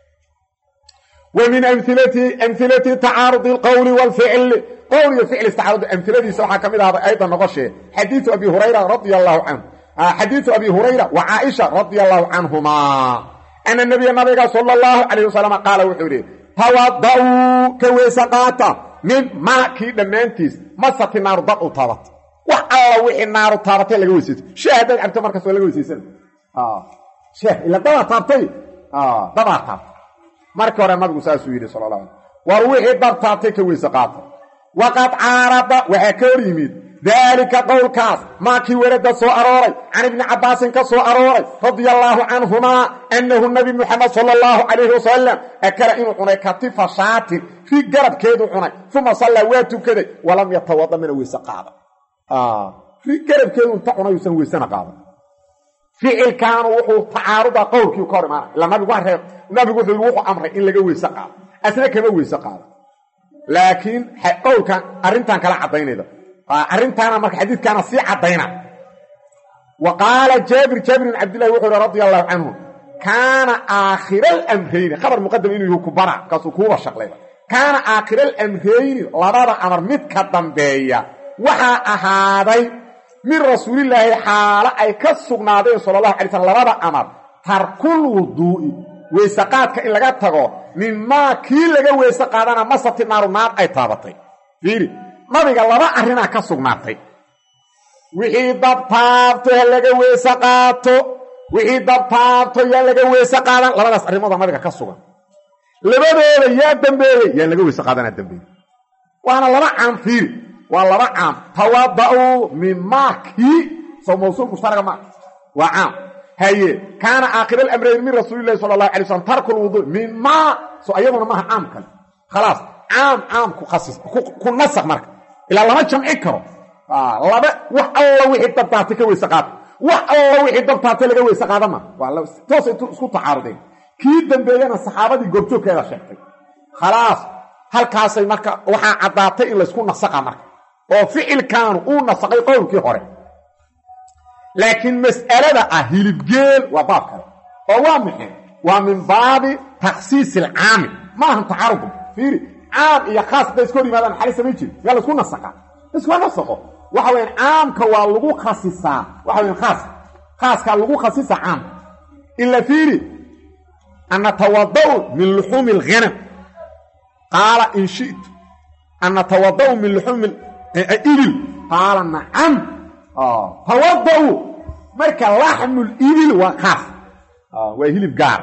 ومن أمثلة أمثلة تعارض القول والفعل قول وفعل استعارض أمثلة سوحة كمدة هذا أيضا نغشه حديث أبي هريرة رضي الله عنه حديث أبي هريرة وعائشة رضي الله عنهما أن النبي النبي صلى الله عليه وسلم قال وحوله توضعوا كويسقاتا من ماء كي دمانتيس مست النار ضغط طابت وحالله وحي النار طابت لغويسيس شاهدت عبد مركز ولغويسيس آه شاهد إلا ضغط طابتي آه ضغط طابت markii hore nabigu saasuu yidhi sal la war wixii dabtaatay ka weyse qaata waqad caarada waxaa ka hor yimid daalika qowlkaas maakii werada soo arooray can ibni cabbaasin ka soo arooray radia allaahu canhumaa annahu nabi muxamed sala allahu calayhi wasalam akala inuu cunay katifa shaatin ri garabkeedu cunay uma sallaa waa tukaday walam yatawada mina weyse qaada ri garabkeedu inta cunay uusan weysena qaadan ficilkaanu wuxuu tacaaruda qowlkii ka hor imaanay ila nabigu waa reeb nabigu wuxuu wuxuu amray in laga weyse qaado asna kama weyse qaado laakiin qowlkan arintan kala cadaynayda arintaana marka xadiidkana si cadayna وقال جابر جابر بن عبد الله وحده رضي الله عنه كان آخر الأمرين خبر مقدم إنه يكبرع كسكوبة شغلة كان آخر الأمرين لرار أمر متكدم بيا وحا أهادي من رسول الله حالة أي كالسقنادين صلى الله عليه وسلم لرار أمر ترك الوضوء ويسقاتك إن لغا تغو مما كي لغا ويسقادنا مسط النار نار أي تابطي فيري نبيك لرا أهرنا كالسقنادين wixii dabtaabto laga weesa qaato wixii dabtaabto yaa laga weesa qaadan labadaas arimood nabiga ka sugan labadooda yaa dambeeyay yaa laga weesa qaadana dambeeyay waana laba caam fiir waa laba caam tawadau mimma ki soo mawsuul mushtaraga ma waa caam haye kana aakhir al-amrayn min rasuulillahi sallallahu alayhi wasallam tarku al-wudu mimma soo ayaduna ma caam kale خلاص caam caam ku khasis ku nasakh marka ila lama jamci karo آه لبا wax alla wixii dabtaatay ka weysa qaad wax alla wixii dabtaatay laga weysa qaadama waa la toos isku tacaarudeen kii dambeeyana saxaabadii goobjoogkeeda sheegtay خلاص halkaasay marka waxa cadaatay in la isku nasaqa marka oo ficilkan uu nasaqay qowlkii hore laakiin mas'alada ah hilibgeel waa baab kale oo waa maxay waa min baabi takhsiis al-aam ma han tacaarud fiiri aam iyo khaas bay isku yimaadaan xal sameeyay yaa la isku nasaqa isku nasaqo waxa weyn caamka waa lagu khasisaa waxa weyn khaas khaaska lagu khasisaa caam illa fiiri anna tawaddu min luhum al-ghanam qala in shi'tu anna tawaddu min luhum al-ibil qala na'am ah tawaddu marka lahm al-ibil wa khaas ah waa hilib gaar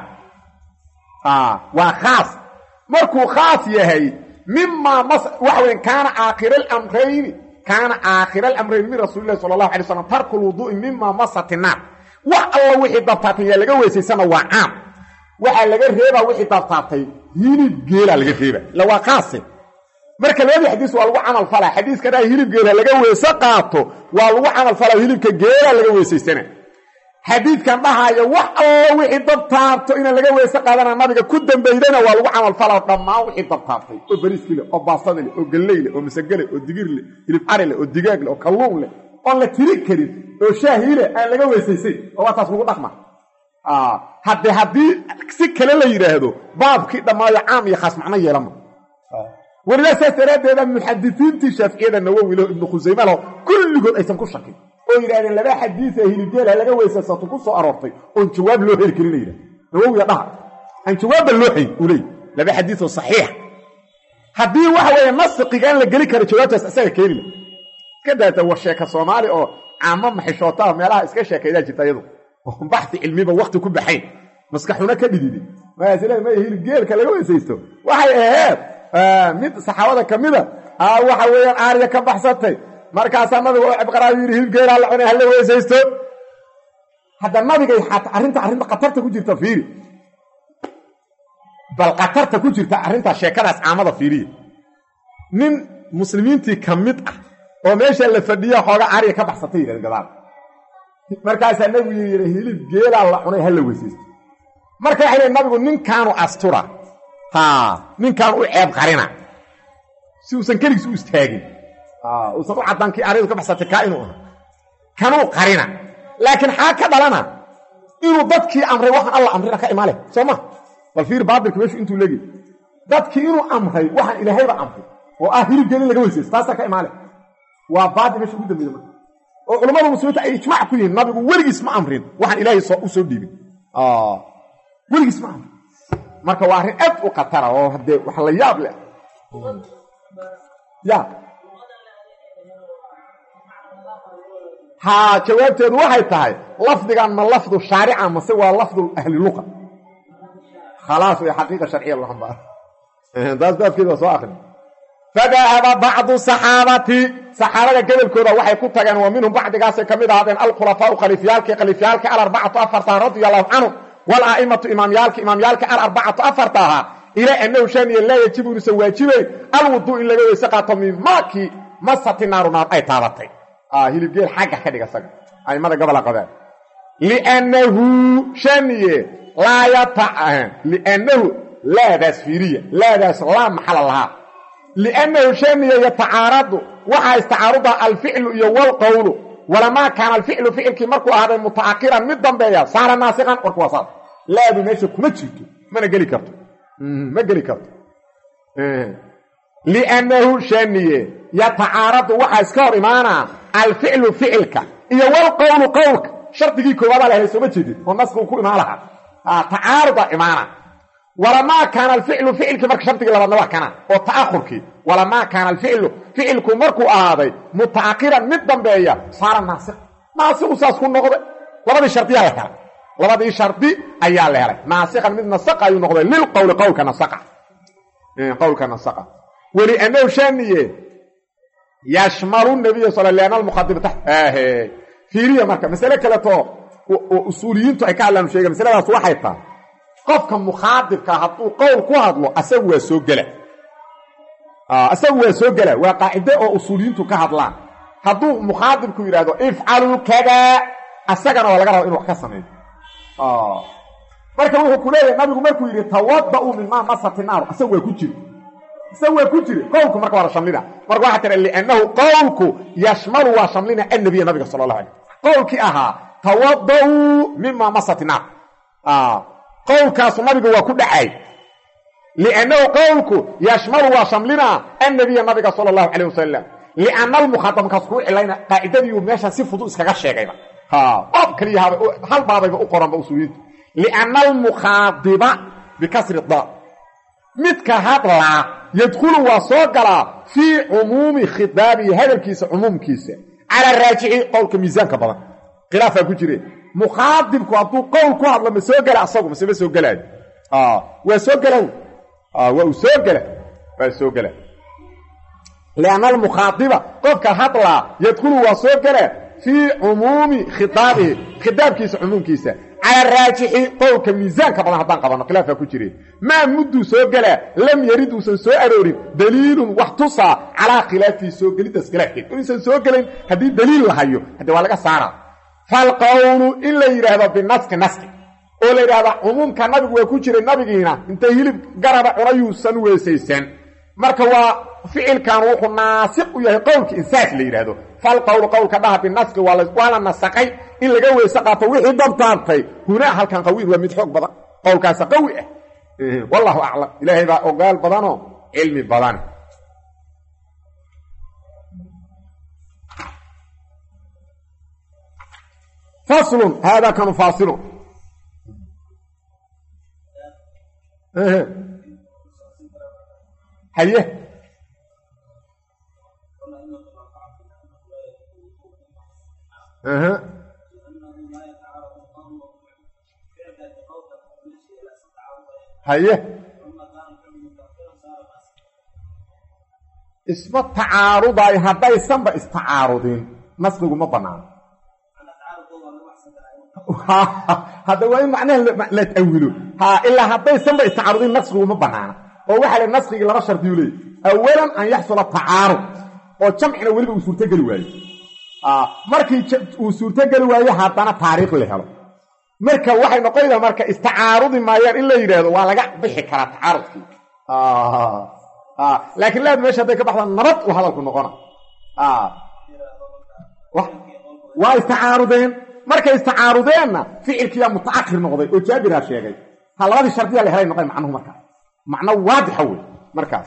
ah waa khaas markuu khaas yahay mimma waxa weyn kana aakhir al-amrayn كان آخر الأمرين من رسول الله صلى الله عليه وسلم ترك الوضوء مما مست النار والله وحي ضبطاتي لغا ويسيسنا waa caam waxa laga reeba wixii ضبطاتي hilib geela laga reeba la waa qaasi marka labada xadiis waa lagu amal fala xadiiska daa hilib geela laga weesa qaato waa lagu amal fala hilibka geela laga weesaysana xadiiskan dhahayo wax alla wixii dabtaabto in laga weesa qaadana nabiga ku dambeeyana waa lagu amal fala dhamaan wixii dabtaabtay oo bariiskile oo baastada oo galeyle oo masagale oo digirle hilib arile oo digaagle oo kalluun leh oo la tiri karin oo shaahile aan laga weesaysay oo taas lagu dhaqma ah hadde hadii si kale la yiraahdo baabkii dhamaayo caam iyo khaas macna yeelama waliba saaradeeda muhaddithiinti Shaafi'iyada Nawawi iyo Ibn Khuzaymah kulligood aysan ku shakin oo yiraahdeen laba xadiis ah hilibgeel laga weesaysato ku soo aroortay oo jawaab loo heli karin yiraahdo Nawawi dhaha aan jawaab loo hay ulay laba xadiis oo saxiix hadii waxa weeye nasqigan la gali karo jawaabtaas asaga keenin kada ta washeeka Soomaali oo caama maxishoota meelaha iska sheekayda jirta iyadu oo baxthi cilmiba waqti ku baxay maskaxuna ka dhididin ma asila ma hilibgeelka laga weesaysto waxay ahayd mid saxaabada kamida ah waxa weeyaan aariya ka baxsatay markaas nabiga oo cibraayo yiri hilibgeela la cunay hal weesaysto hada nabiga xataa arinta arinta qatarta ku jirta fiiri bal qatarta ku jirta arrinta sheekadaas caamada fiiriye nin muslimiintii ka mid ah oo meesha la fadhiyo xooga ariga ka baxsatay yidhahda gadaal markaasaa nabigu yidhi hilib geelaa la cunay hala weysaysto marka waxay leeyiin nabigu ninkaanu astura haa ninkaan u ceeb qarina si uusan keligiis u istaagin haa uusan u caddaankii aridu ka baxsatay kaa inuu aha kanuu qarina laakiin xaa ka dhalana inuu dadkii amray waxaan alla amrina ka imaale soo ma bal fiir baatilka meeshu intuu leegi dadkii inuu amray waxaan ilaahayba amray oo ah hilib geel in laga weysaysto taasaa ka imaale waa baatil meesha ugu dambeeyey marka oo culammada muslimiinta ay ijmaac ku yihiin nabigu weligiis ma amrin waxaan ilaahay soo u soo dhiibin aa weligiis ma amrin marka waa arrin aad u khatara oo haddee wax la yaab leh ya haa jawaabteedu waxay tahay lafdigan ma lafdu shaarica mase waa lafdu ahli luqa khalaas way xaqiiqa sharciya loo xambaar daas baabkeeda waa soo akhrin fadahaba bacdu saxaabati saxaabada gobolkooda waxay ku tageen waa minhum bacdigaasay ka mid ahaadeen alkhulafaau khaliifyaalkii khaliifyaalkii alarbacatu afarta radia allahu canhum walaa'imatu imaamyaalki imaamyaalki alarbacatu afarta ahaa ilaa annahu shaniya laa yajibu inuusan waajibayn alwuduu in laga weyse qaato min maakii masati naaru naar ay taabatay hilibgeel xagga ka dhiga saga aimada gobola qabeen liannahu shaniye laa yatacan liannahu laadaas fiiriya laadaas laa maxala lahaa liannahu shaniye yatacaaradu waxaa istacaarudaa alficlu iyo walqowlu walamaa kaana alficlu ficilkii markuu ahaaday mutaakiran mid dambeeya saara naasiqan warku waa saas laadu meesha kuma jirto mana geli karto ma geli karto liannahu shaniye yatacaaradu waxaa iska hor imaanaa alficlu ficilka iyo walqowlu qowlka shardigii koowaada lahay sooma jeedin oo naskuu ku imaan lahaa tacaaruda imaana walamaa kaana alficlu ficilkii marka shardigii labaadna waa kana oo ta'ahurkii walamaa kaana alficlu ficilku markuu ahaaday mutaakiran mid dambeeya saara naasiq naasiqu saas ku noqday labadii shardiyaa la helay labadii shardi ayaa la helay naasiqan mid nasaqa ayuu noqday lilqowli qowlka nasaqa qowlka nasaqa weliannahu shaniye yashmalu nabiya sal lana almuqadima tahe fiiriya marka masale kaleto oo usuuliyiintu ay ka hadlaan sheega masaladaas waxay tahay qofka mukhaadibka hadduu qowl ku hadlo asagu waa soo gela asagu waa soo gela waa qaacido oo usuuliyiintu ka hadlaan hadduu mukhaadibku yidhaahdo ifcaluu kada asagana waa laga raba inu wax ka sameeyo marka wuxuu ku leeyahay nabigu markuu yidhi tawada'uu min maa masati naaru asagu waa ku jiri isagu waa ku jiri qowlku marka waa la shamlina marka waxaa tira liannahu qowlku yashmalu waa shamlina annabiya nabiga sala allahu alay qowlkii ahaa tawada'uu mima masati naar qowlkaasu nabiga waa ku dhacay liannahu qowlku yashmalu waa shamlina annabiya nabiga sala allahu calayh wasalam lianna almukhaatab markaas kuu cilayna qaacidadiiu meesha si fudud iskaga sheegayba baab kaliyahaaba hal baabayba u qoranba usuuliyiintu lianna almukhaadiba bikasri da midka hadlaa yadkhulu waa soo galaa fii cumuumi khitaabihi hadalkiisa cumuumkiisa cala raajici qowlka miisaanka badan khilaafaa ku jire mukhaadibku hadduu qowl ku hadlo ma soo gela asagu mase ma soo gelaayo waa soo gela waa uu soo gela waa soo gela lianna almukhaadiba qofka hadlaa yadkhulu waa soo gala fii cumuumi khitaabihi khitaabkiisa cumuumkiisa cala raajixi qowlka miisaanka badan haddaan qabanno khilaafaa ku jire maa mudduu soo gelaa lam yarid uusan soo aroorin daliilun wax tusaa calaa khilaafihi soo geliddaas khilaafkeed inuusan soo gelayn haddii daliil la hayo haddii waa laga saaraa falqowlu in la yidhaahdo binaski naski oo la yidhaahda cumuumka nabigu waa ku jiray nabigiina intay hilib garaba cunayuusan weesaysan marka waa ficilkan wuxuu naasiq u yahay qowlka insaas la yidhaahdo falqowlu qowlka dhaha binaski waa la nasaqay in laga weyse qaato wixii dantaantay hunaa halkan qawiin waa mid xoog badan qowlkaasa qawi ah wallahu aclam ilaahay baa ogaal badanoo cilmi badan faslun haadaa kanu faasilun haye aha haye isma tacaaruday haddaysanba istacaarudin nasqigu ma banaano هذا وين معناه لا تأوله ها إلا هذا يسمى التعارض النسخ وما بنانا وواحد النسخ إلى بشر ديولي أولا أن يحصل التعارض وجمعنا ولد وصول تجلواي آه مركي وصول تجلواي هذا تاريخ له مركا واحد نقيده مركا استعارض ما ير إلا يراد ولا جا بحكي كلا تعارض آه آه لكن لا مش هذا كبحث النرد وهذا كل نقطة آه واستعارضين markay istaarudeena ficilkiya mutaakir noqday oo jaabira sheegay halada shardiga la helay noqday macnuhu marka macna waadix weey markaas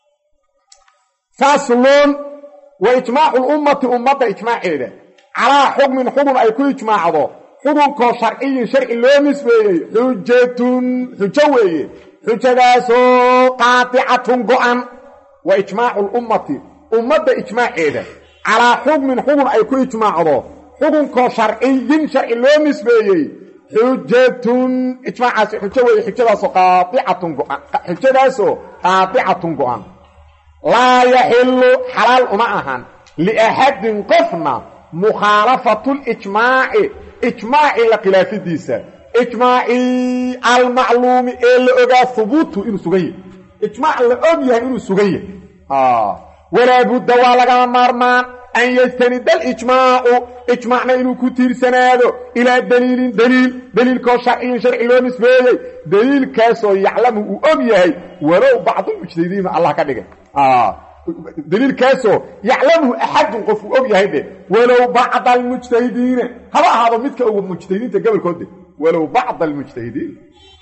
faslun wa ijma'u al-ummati ummata ijma'eeda ala hukm hukm ay ku ijma'do hukm ko sharci sharci loo nisbeeyay hujjatun hujjaweeye hujjadaaso qati'atun go'an wa ijma'u al-ummati ummata ijma'eeda ala hukm hukm ay ku ijma'do حكم شرعي شرعي لو نسبيي حجة اجماع حجة حجة قاطعة حجة قاطعة قوان لا يحل حلال معها لأحد قفنا مخالفة الإجماع إجماع لخلاف الديسة إجماع المعلوم اللي أغا ثبوته إنه سغيه إجماع اللي أغيه إنه سغيه آه ولا بد ولا مرمان أن يستند الإجماع إجماعنا إنه كتير سناده إلى دليل دليل دليل كو شرعي شرعي لو نسبيه دليل كاسو يعلمه أبيه ولو بعض المجتهدين الله كده آه دليل كاسو يعلمه أحد قف أبيه ولو بعض المجتهدين هذا هذا مثل أول مجتهدين تقبل كده ولو بعض المجتهدين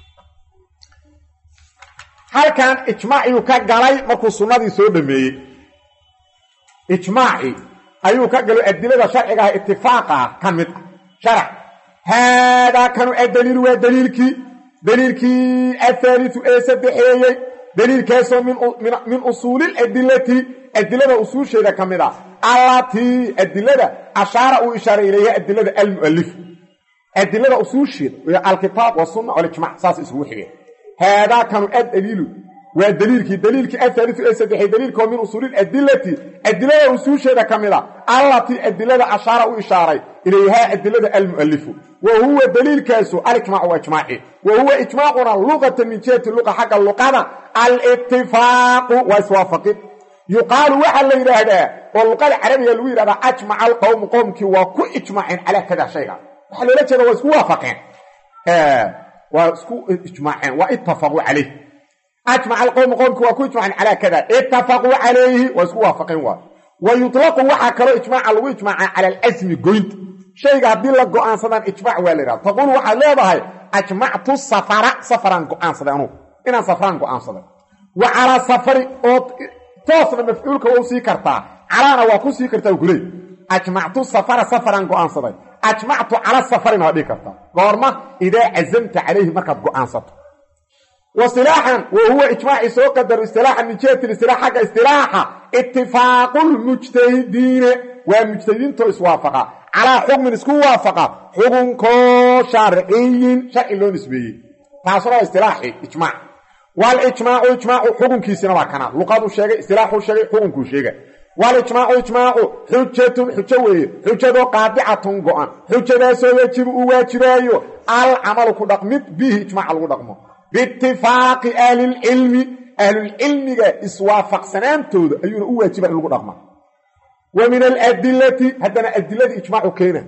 هل كان إجماعي كقالي مكو السنة سودمي إجماعي أيوه كقالوا الدليل شرعي اتفاقا كان شرع هذا كانوا الدليل ودليلك دليلك الثالث أسبحي دليل كاسو من من أصول الأدلة الدليل أصول شيء كاملا التي الدليل أشار وإشار إليها الدليل المؤلف الدليل أصول شيء الكتاب والسنة والإجماع أساس اسمه هذا كانوا الدليل والدليل كي دليل كي الثالث الأسبحي دليل كون من أصول الأدلة الدليل أصول شيء كاملا التي الدليل أشار وإشار إليها الدليل المؤلف وهو دليل كاسو الإجماع وإجماعي وهو إجماعنا لغة من جهة اللغة حق اللغة الاتفاق والسوافق يقال وحل إلى واللغة العربية الويرة أجمع القوم قومك وكو إجماع على كذا شيء وحل لك وسوافقين آه وسكو إجماع واتفقوا عليه أجمع القوم قومك وكو إجماع على كذا اتفقوا عليه وسوافقين ويطلق وحكروا إجماع الوجماع على الأزم قلت شيء قد لك قوان صدان إجماع والرا تقول وحل لها أجمعت السفر سفرا قوان صدانه إنا سفران قوان صدان وعلى سفر توصل مفعولك ووسي كرتا على نواكو سي كرتا وكلي أجمعت السفر سفرا قوان صدان أجمعت على السفر نوادي كرتا غورما إذا عزمت عليه مكب قوان صدان واصطلاحا وهو إجماع سوق قدر اصطلاحا من جهة الاصطلاح حق اصطلاحا اتفاق المجتهدين والمجتهدين تو اسوافقا على حكم اسكو وافقا حكم كو شرعي شرعي لو نسبي تاسرا اصطلاحي اجماع والاجماع اجماع حكم كيسنا وكنا لقد شيغ اصطلاح شيغ حكم كو شيغ والاجماع اجماع حجه حجه وي حجه قاطعه غان حجه سو يجب واجبايو العمل كدقمت به اجماع لو دقمو باتفاق اهل العلم اهل العلم اسوافق سنامتود ايونه واجب لو دقمو ومن الأدلة هذا الأدلة إجماع كينه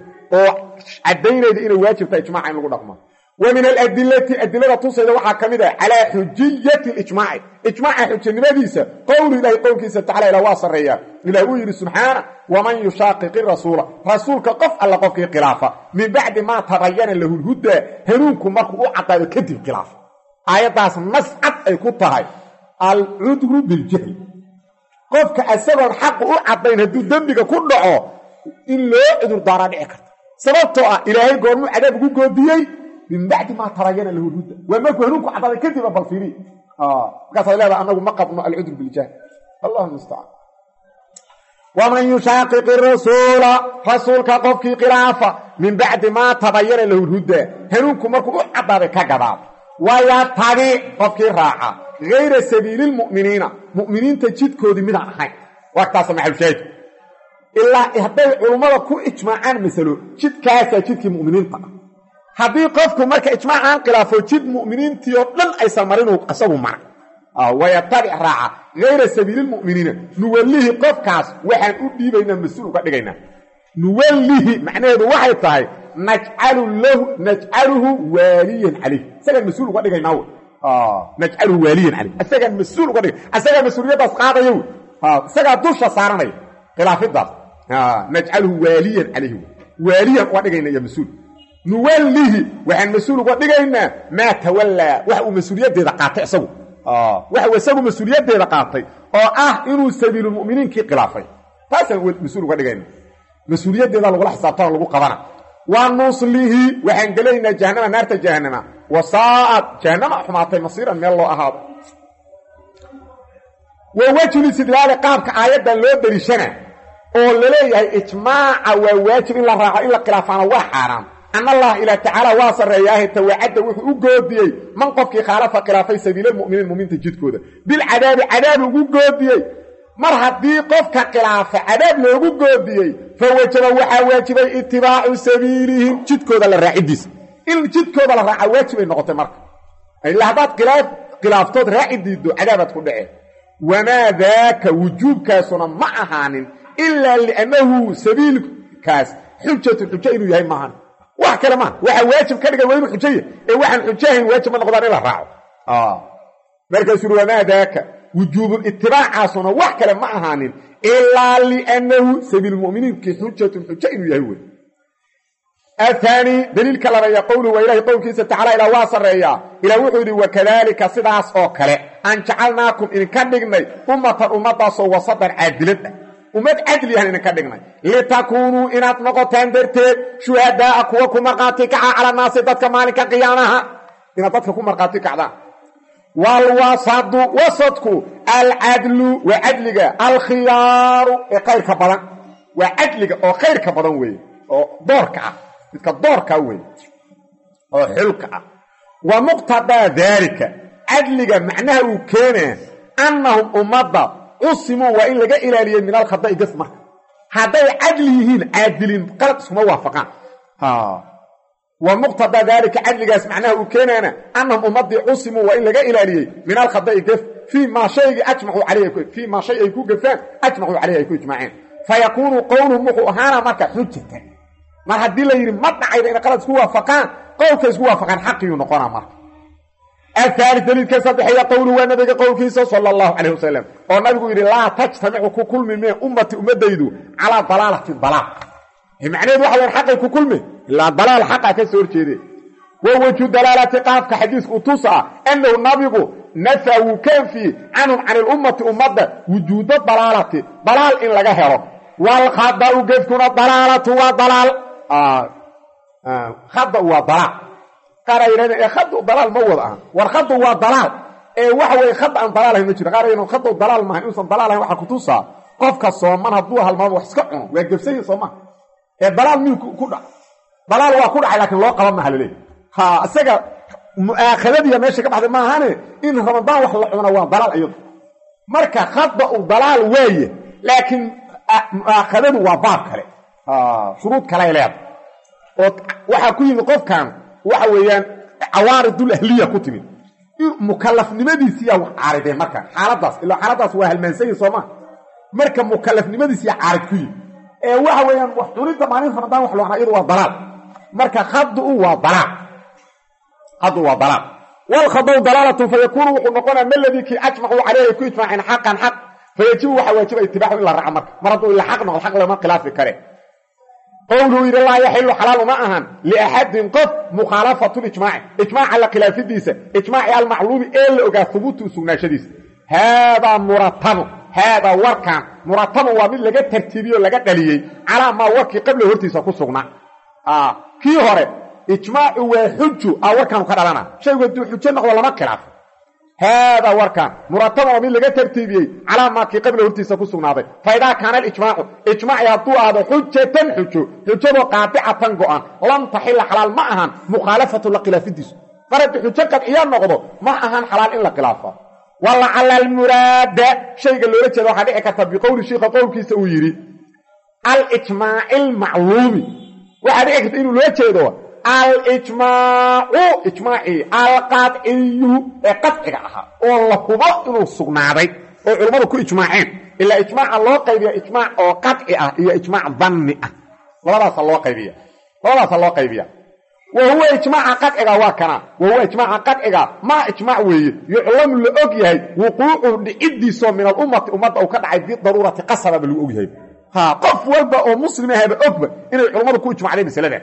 وعدينا إذا واجب إجماع لو دقمو ومن الأدلة أدلة توصل وحا كميده على حجية الإجماع إجماع حجة نبيسة قول الله قول كيسة تعالى إلى واصل ريا إلى وير سبحانه ومن يشاقق الرسول رسولك قف على قفك خلافة من بعد ما تبين له الهدى هنونكم مركو عطا كتب خلافة آيات مسعد أي كتهاي العذر بالجهل qofka asagoon xaq u cadayn haduu dambiga ku dhaco in loo cidur daaraan dhici karto sababtoo ah ilaahay goormu cadaab ugu goodiyay min bacdi ma tarayana lahu hudda wa ma kuhanu ku cadaday kadib bal fiiri ah kaas ay leedahay anagu ma qabno al udr bil jahl Allahu musta'an wa man yushaqiq ar-rasul rasulka qofki khilaafa min bacdi ma tabayyana lahu hudda hanunku markuu u cadaday ka gadaab wa ya tabi qofki raaca غير سبيل المؤمنين مؤمنين تجدكودي ميد احين وقتاس مع الشيء الا هدي علماء كو اجماعان مثلو جدكاس جدك مؤمنين طبعا haddii qofku marka ijmaacaan khilaafo jid mu'miniintii oo dhan aysan marin isagu mara wayatabic raaca gayra sabiililmu'miniina nuwallihi qofkaas waxaan u dhiibaynaa mas-uul uga dhigaynaa nuwallihi macnaheedu waxay tahay najcalu lahu najcaluhu waaliyan calayh isagaan mas-uul uga dhigaynaa wey najcaluhu waaliyan calayh isagaan mas-uul uga dhigay isagaa mas-uuliyaddaas qaadaya wey isagaa dusha saaranaya khilaafidaas najcaluhu waaliyan calayhi waaliyan uga dhigayna iyo mas-uul nuwallihi waxaan mas-uul uga dhigaynaa maa tawallaa wax uu mas-uuliyaddeeda qaatay isagu waxa isagu mas-uuliyaddeeda qaatay oo ah inuu sabiilulmu'miniinkii khilaafay taasaan mas-uul uga dhigayna mas-uuliyaddeeda lagula xisaabtana lagu qabana wa nuslihi waxaan gelaynaa jahannama naarta jahannama wasaa'ad jahannama xumaatay masiiran meel loo ahaado wa wejhul istidlaali qaabka aayaddan loo dariishana oo laleeyahay ijmaaca waa waajib in la raaco in la khilaafaana waa xaaraam an allah ilaa tacaala waa sarreeyaahe tawacadda wuxuu u goodiyey man qofkii khaalafa khilaafay sabiilalmu'miniin mu'miniinta jidkooda bilcadaabi cadaab ugu goodiyey mar haddii qofka khilaafa cadaab loogu goodiyey fa wajaba waxaa waajibay itibaacu sabiilihim jidkooda la raacidiisa in jidkooda la raaca waajibay noqotay marka ila haddaad khilaaftood raaci diiddo cadaabaad ku dhaceen wamaa daaka wujuubkaasuna ma ahaanin ilaa liannahu sabiilkaas xujatun xujo inuu yahay maahan wax kale maa waxa waajib ka dhigay waa inuu xujaya ee waxaan xujahayn waajib ma noqdaan in la raaco markaasuu uri wamaa daaka wujuubul itibaacaasuna wax kale ma ahaanin ilaa liannahu sabiilulmu'miniinkii xujatun xujo inuu yahay wey ahaani daliilka labeeya qowluhu waa ilahay qowlkiisa tacala ilaa waa sarreeyaa ilaa wuxuu yidhi wakadaalika sidaas oo kale aan jacalnaakum idinka dhignay ummatan ummaddaasoo wasadan caadilad ah ummad cadliyahan idinka dhignay litakuunuu inaad noqotaan darteed shuhadaa'a kuwa ku markhaati kaca cala naasi dadka maalinka qiyaamaha inaad dadka ku markhaati kacdaan waalwasadu wasadku alcadlu waa cadliga alkhiyaaru ee kayrka badan waa cadliga oo kayrka badan weeye oo doorka ah midka doorkaa weeye oo xulka ah wa muqtadaa daalika cadliga macnaha uu keenaa annahum ummadda cusimuu waa in laga ilaaliyey min alkhada'i gaf marka hadday cadli yihiin caadiliin qalad iskuma waafaqaan wa muqtadaa daalika cadligaas macnaha uu keenaana annahum ummaddii cusimuu waa in laga ilaaliyey min alkhada'i gaf fii maa shaygii ajmacuu caleyh fii maa shay ay ku gafaan ajmacuu caleyh ay ku ijmaaceen fayakuunu qowluhum wuxuu ahaana marka xujatan mar haddii la yidhi ma dhacayda inay qalad isku waafaqaan qowlkay isku waafaqaan xaqiyuu noqonaa marka ahaali daliilka saddexeeya qowluhu waa nabiga qowlkiisa sala allahu calayh wasalam oo nabigu yidhi laa tajtamicu ku kulmi mee ummati ummadaydu calaa dalaalati dalaal macnaheedu waxa wayaan xaqay ku kulmi ilaa dalaal xaqa ka soo horjeede wa wejhu dalaalati qaabka xadiiska u tusa ah annahu nabigu nafaa wuu ka anfiyey canhum can ilummati ummadda wujuuda dalaalati dalaal in laga helo waalkhada'u gefkuna dalaalatu waa dalaal khada waa dalaal qaar ay yidhahdeen ee khadu dalaal ma wada ahan war khadu waa dalaal ee waxa weye khad aan dalaal ahayn ma jiro qaar aynu khadu dalaal maahan inuusan dalaal ahayn waxaa kutusaa qofka sooman hadduu halmaamo wax iska cuno waa gebsayin soomaa ee dalaal miyuu ku dhac dalaal waa ku dhacay laakiin loo qaban maha laleey ha isaga mu'aakhadadiya meesha ka baxday maahane in ramadaan wax la cuno waa dalaal iyadu marka khada u dalaal waaye laakiin mu'aakhadadu waa baab kale shuruud kale ay leedahay oo waxaa ku yimid qofkan waxa weeyaan cawaaridul ahliya ku timid mukallafnimadiisiyaa wax caarideen marka xaaladaas ilaa xaaladaas waa halmaansayin sooma marka mukallafnimadiisiyaa caarid ku yimid ee waxa weeyaan wax cunidda maalin ramadaan wax loo cunaa iyadu waa dalaal marka khadu waa dalaal khadu waa dalaal wal khadu dalaalatu fayakunu wuxuu noqonaa maladii kii ajmacuu calayhi ku ijmaaceen xaqan xaq fayajibu waxa waajiba itibaacu in la raaco marka mar hadduu ila xaq noqdo xaq lama khilaafi kare qowluhu yidhi laa yaxilu xalaal uma ahan liaxadin qof mukhaalafatu lijmaaci ijmaaca la khilaafidiisa ijmaaci almacluumi ee la ogaa hubuutu sugnaashadiisa haadaa muratabu haadaa warkan muratabu waa mid laga tartiibiyey o laga dhaliyey calaa maa warkii qabla hortiisa ku sugnaa kii hore ijmaacu waa xuju a warkaanu ka dhalana shaygu hadduu xujo noqdo lama khilaafo haadaa warkan murataban waa mid laga tartiibiyey calaa maa kii qabla hortiisa ku sugnaaday fa idaa kaana alijmaacu ijmaaci hadduu ahdo xujatan xujo xujadoo qaadicatan go'an lam taxila xalaal ma ahan mukhaalafatu la khilaafidiisu mar haddii xujo qadciya noqdo ma ahan xalaal in la khilaafa walacala almuraada shayga loola jeeda waxaa dhici karta biqowli shiikha qowlkiisa uu yidhi alijmaaci almacluumi waxaa dhici karta inuu loo jeedo alijmaacu ijmaacii alqadciyu ee qadciga ahaa oo la hubo inuu sugnaaday oo culimmadu ku ijmaaceen ilaa ijmaaca loo qaybiya ijmaac oo qadci ah iyo ijmaac danni ah labadaasa loo qaybiya labadaasa loo qaybiya wa huwa ijmaaca qadciga waa kana wa huwa ijmaaca qadciga maa ijmaac weeye yuclamu la og yahay wuquucu dhiciddiisoo min alummati ummadda uu ka dhacay bidaruurati qasababa lagu og yahay ha qof walba oo muslim ahaba ogba inay culimmadu ku ijmacday masalada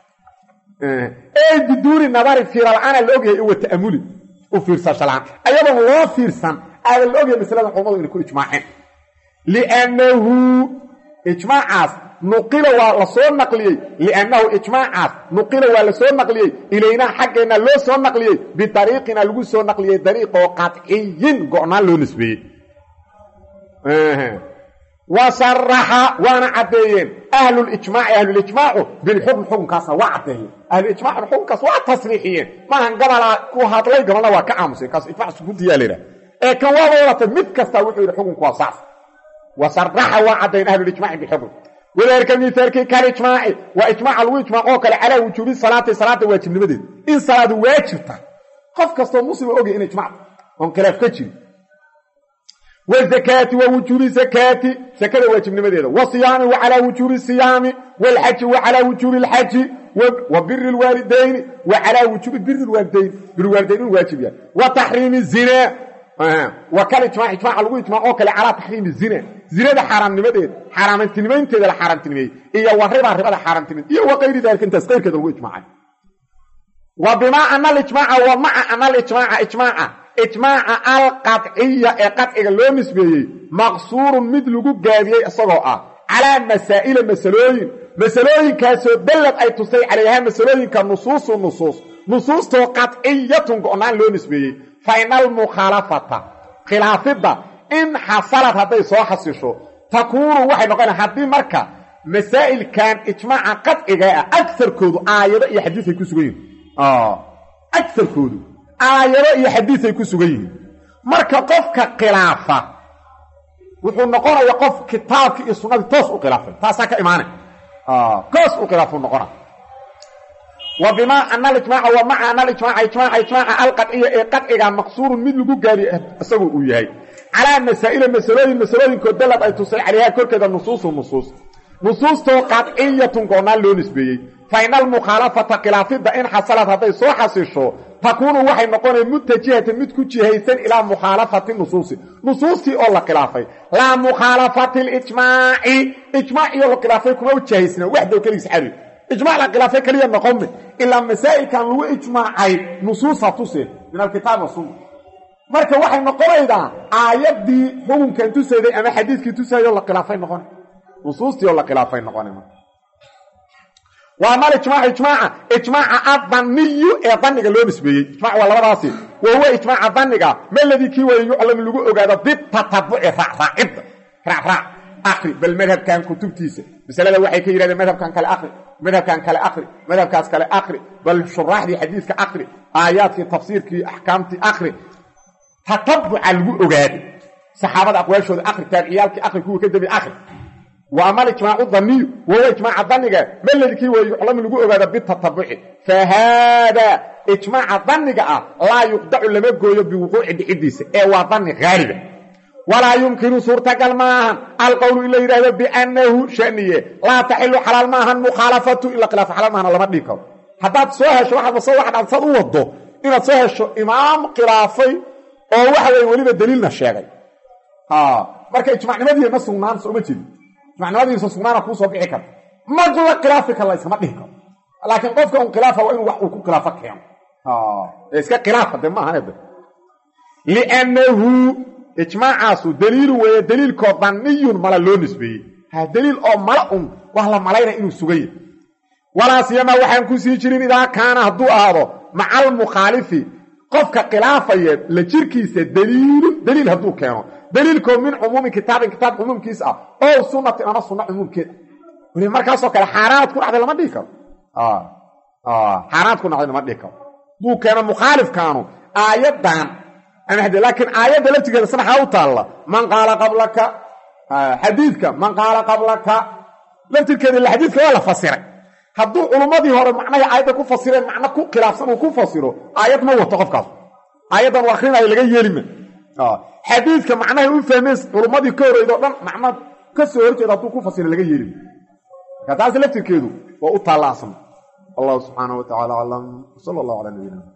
ee biduuni nadari fiiral'aana la og yahay uwa ta'amuli u fiirsasho la'aan ayadoon loo fiirsan aada la og yahay masalada culimmadu inay ku ijmaaceen liannahu ijmaacaas nuqila waa la soo naqliyey liannahu ijmaacaas nuqila waa la soo naqliyey ilaynaa xaggeenna loo soo naqliyey bidariiqina lagu soo naqliyey dariiqoo qadciyin go'naan loo nisbeeyey wasaraxa waana caddeeyeen ahlulijmaaci ahlulijmaacu bilxukm xukunkaasna waa caddeeyeen ahlulijmaacuna xukunkaas waa tasriixiyeen maahan gabalaa ku hadlay gabalna waa ka aamuseen kaas ijmac sukuutiyaa layidhaha ee kan waaba wadatay mid kastaa wuxuu yidhi xukunku waa saas wasaraxa waa caddeeyeen ahlulijmaaci bilxukm wadaalika miaalkii kalijmaaci waa ijmaaca lagu ijmaacoo kale calaa wujuubi salaati salaada waajibnimadeeda in salaadu waajibta qof kastoo muslima ogay in ijmac oon khilaaf ka jiri wazakaati wa wujuubi zakaati zakada waajibnimadeeda wasiyaami wa calaa wujuubi siyaami waalxaji wa calaa wujuubi alxaji wa biri lwaalidayni wa calaa wujuubi biri lwaalidayn birwaalidayn inuu waajib yahay wa taxriimi zina wa kalijmaac ijmaaca lagu ijmaacoo kale calaa taxriimi zina zinada xaaraamnimadeeda xaaraamantinimaynteeda la xaaraamtinimeeyey iyo wa riba ribada xaaraamtinimeey iyo wa qayri daalika intaas qayrkeeda lagu ijmaacay wa bimaa ana alijmaaca wa maca ana alijmaaca ijmaaca ijmaaca alqadciya ee qadciga loo nisbeeyey maqsuurun mid lagu gaabiyey isagoo ah calaa masaa'ila masalooyin masalooyinkaasoo dallad ay tusay calayhaa masalooyinka nusuusu nusuus nusuustoo qadciyatun go'naan loo nisbeeyey fa ina almukhaalafata khilaafidda in xasalad hadday soo xasisho takuunu waxay noqona haddii marka masaa'ilkan ijmaaca qadciga ah agarkoodu aayado iyo xadiis ay ku sugan yihiin agarkoodu aayado iyo xadiis ay ku sugan yihiin marka qofka khilaafa wuxuu noqonaya qof kitaabkii iyo sunnadii toos u khilaafay taasaa ka imaanay toos u khilaafuu noqona wa bimaa ana alijmaaca wa maca ana alijmaaca ijmaaca ijmaaca alqadciya ee qadciga maqsuurun mid lagu gaariy isagoo uu yahay calaa masaa'ila masalooyin masalooyinkoo dallad ay tusay calayhaa korkeeda nusuusu nusuus nusuustoo qadciyatun go'naan loo nisbeeyey fa ina almukhaalafata khilaafidda in xasalad hadday soo xasisho takuunu waxay noqonaya mutajihatan mid ku jihaysan ilaa mukhaalafati nusuusi nusuustii oo la khilaafay laa mukhaalafati lijmaaci ijmaaciyo la khilaafay kuma u jihaysna waxdow keligiis xari ijmaac la khilaafay keliya noqome ilaa masaa'ilkan lagu ijmaacay nusuusa tuse min alkitaab wasunna marka waxay noqonaydaa aayaddii xukunkan tusayday ama xadiiskii tusayday oo la khilaafay noqona nusuustii oo la khilaafay noqona waa mal ijmaac ijmaaca ijmaaca adaniyu ee daniga loo nisbeeyey ijmac waa labadaasi wa huwa ijmaaca daniga maladii kii way yuclamu lagu ogaado bitatabuci raacraacidda raacraac akri bal madhabkan kutubtiisa masalada waxay ka yidhahdeen madhabkan kale akri madhabkan kale akri madhabkaas kale akri bal shuraaxdii xadiiska akri aayaadkii tafsiirkii axkaamtii akri tatabuca lagu ogaaday saxaabada aqwaashooda akri taabiciyaalkii akri kuwii ka dambe akri وأما الإجماع الظني وهو إجماع الظني ما الذي كي ويعلم لقوء هذا بالتطبع فهذا إجماع الظني لا يقدع لما يقول بوقوع الحديث إيوا ظني غالبا ولا يمكن صورتك الماهن القول إلا إذا بأنه شأنية لا تحل حلال ماهن مخالفته إلا خلاف حلال ماهن لما تديكو حتى تسوهش واحد بصوه واحد عن صدو وضو إلا تسوهش إمام خلافي أو واحد يوليب الدليل الشيغي ها marka ijmaacnimadii ma sugnaan soo ma jirin ijmaacnimadii soo sugnaan ku soo bixi kar ma jiro khilaafka la isma dhihi karo laakiin qofka uu khilaafa waa inuu wax uu ku khilaafa keeno ah iska khilaafa de ma ahanada li'annahu ijmaacasu daliil weeye daliilko dhaniyun mala loo nisbeeyay ha daliil oo mala um wax la malayna inuu sugay wala siyama waxaan ku sii jirin idaa kaana haduu aado macal mukhalifi qofka khilaafaya la jirkiisa daliil daliil haduu keeno دليلكم من عموم كتاب كتاب عموم كيس اه او سنه انا سنه عموم كده ولي markaas oo kale xaraad ku dhacday lama dhigi karo ah ah xaraad ku dhacday lama dhigi karo duu keena mukhalif kaanu aayadan ana hada laakiin aayada laftigeeda sanaxa u taala man qaala qablaka hadithka man qaala qablaka laftigeeda la hadithka wala fasiray hadduu culummadii hore macnaha aayadda ku fasireen macno ku khilaafsan uu ku fasiro aayad ma wato qofkaas aayaddan uu akhrinayo laga yeelima xadiidka macnaha u fahmeys culummadii ka horreydoo dhan macno ka soo horjeeda hadduu ku fasiro laga yeelima marka taas laftirkeedu waa u taallaasan allahu subxaanahu wa tacaala aclam sala allahu calaa nabiyina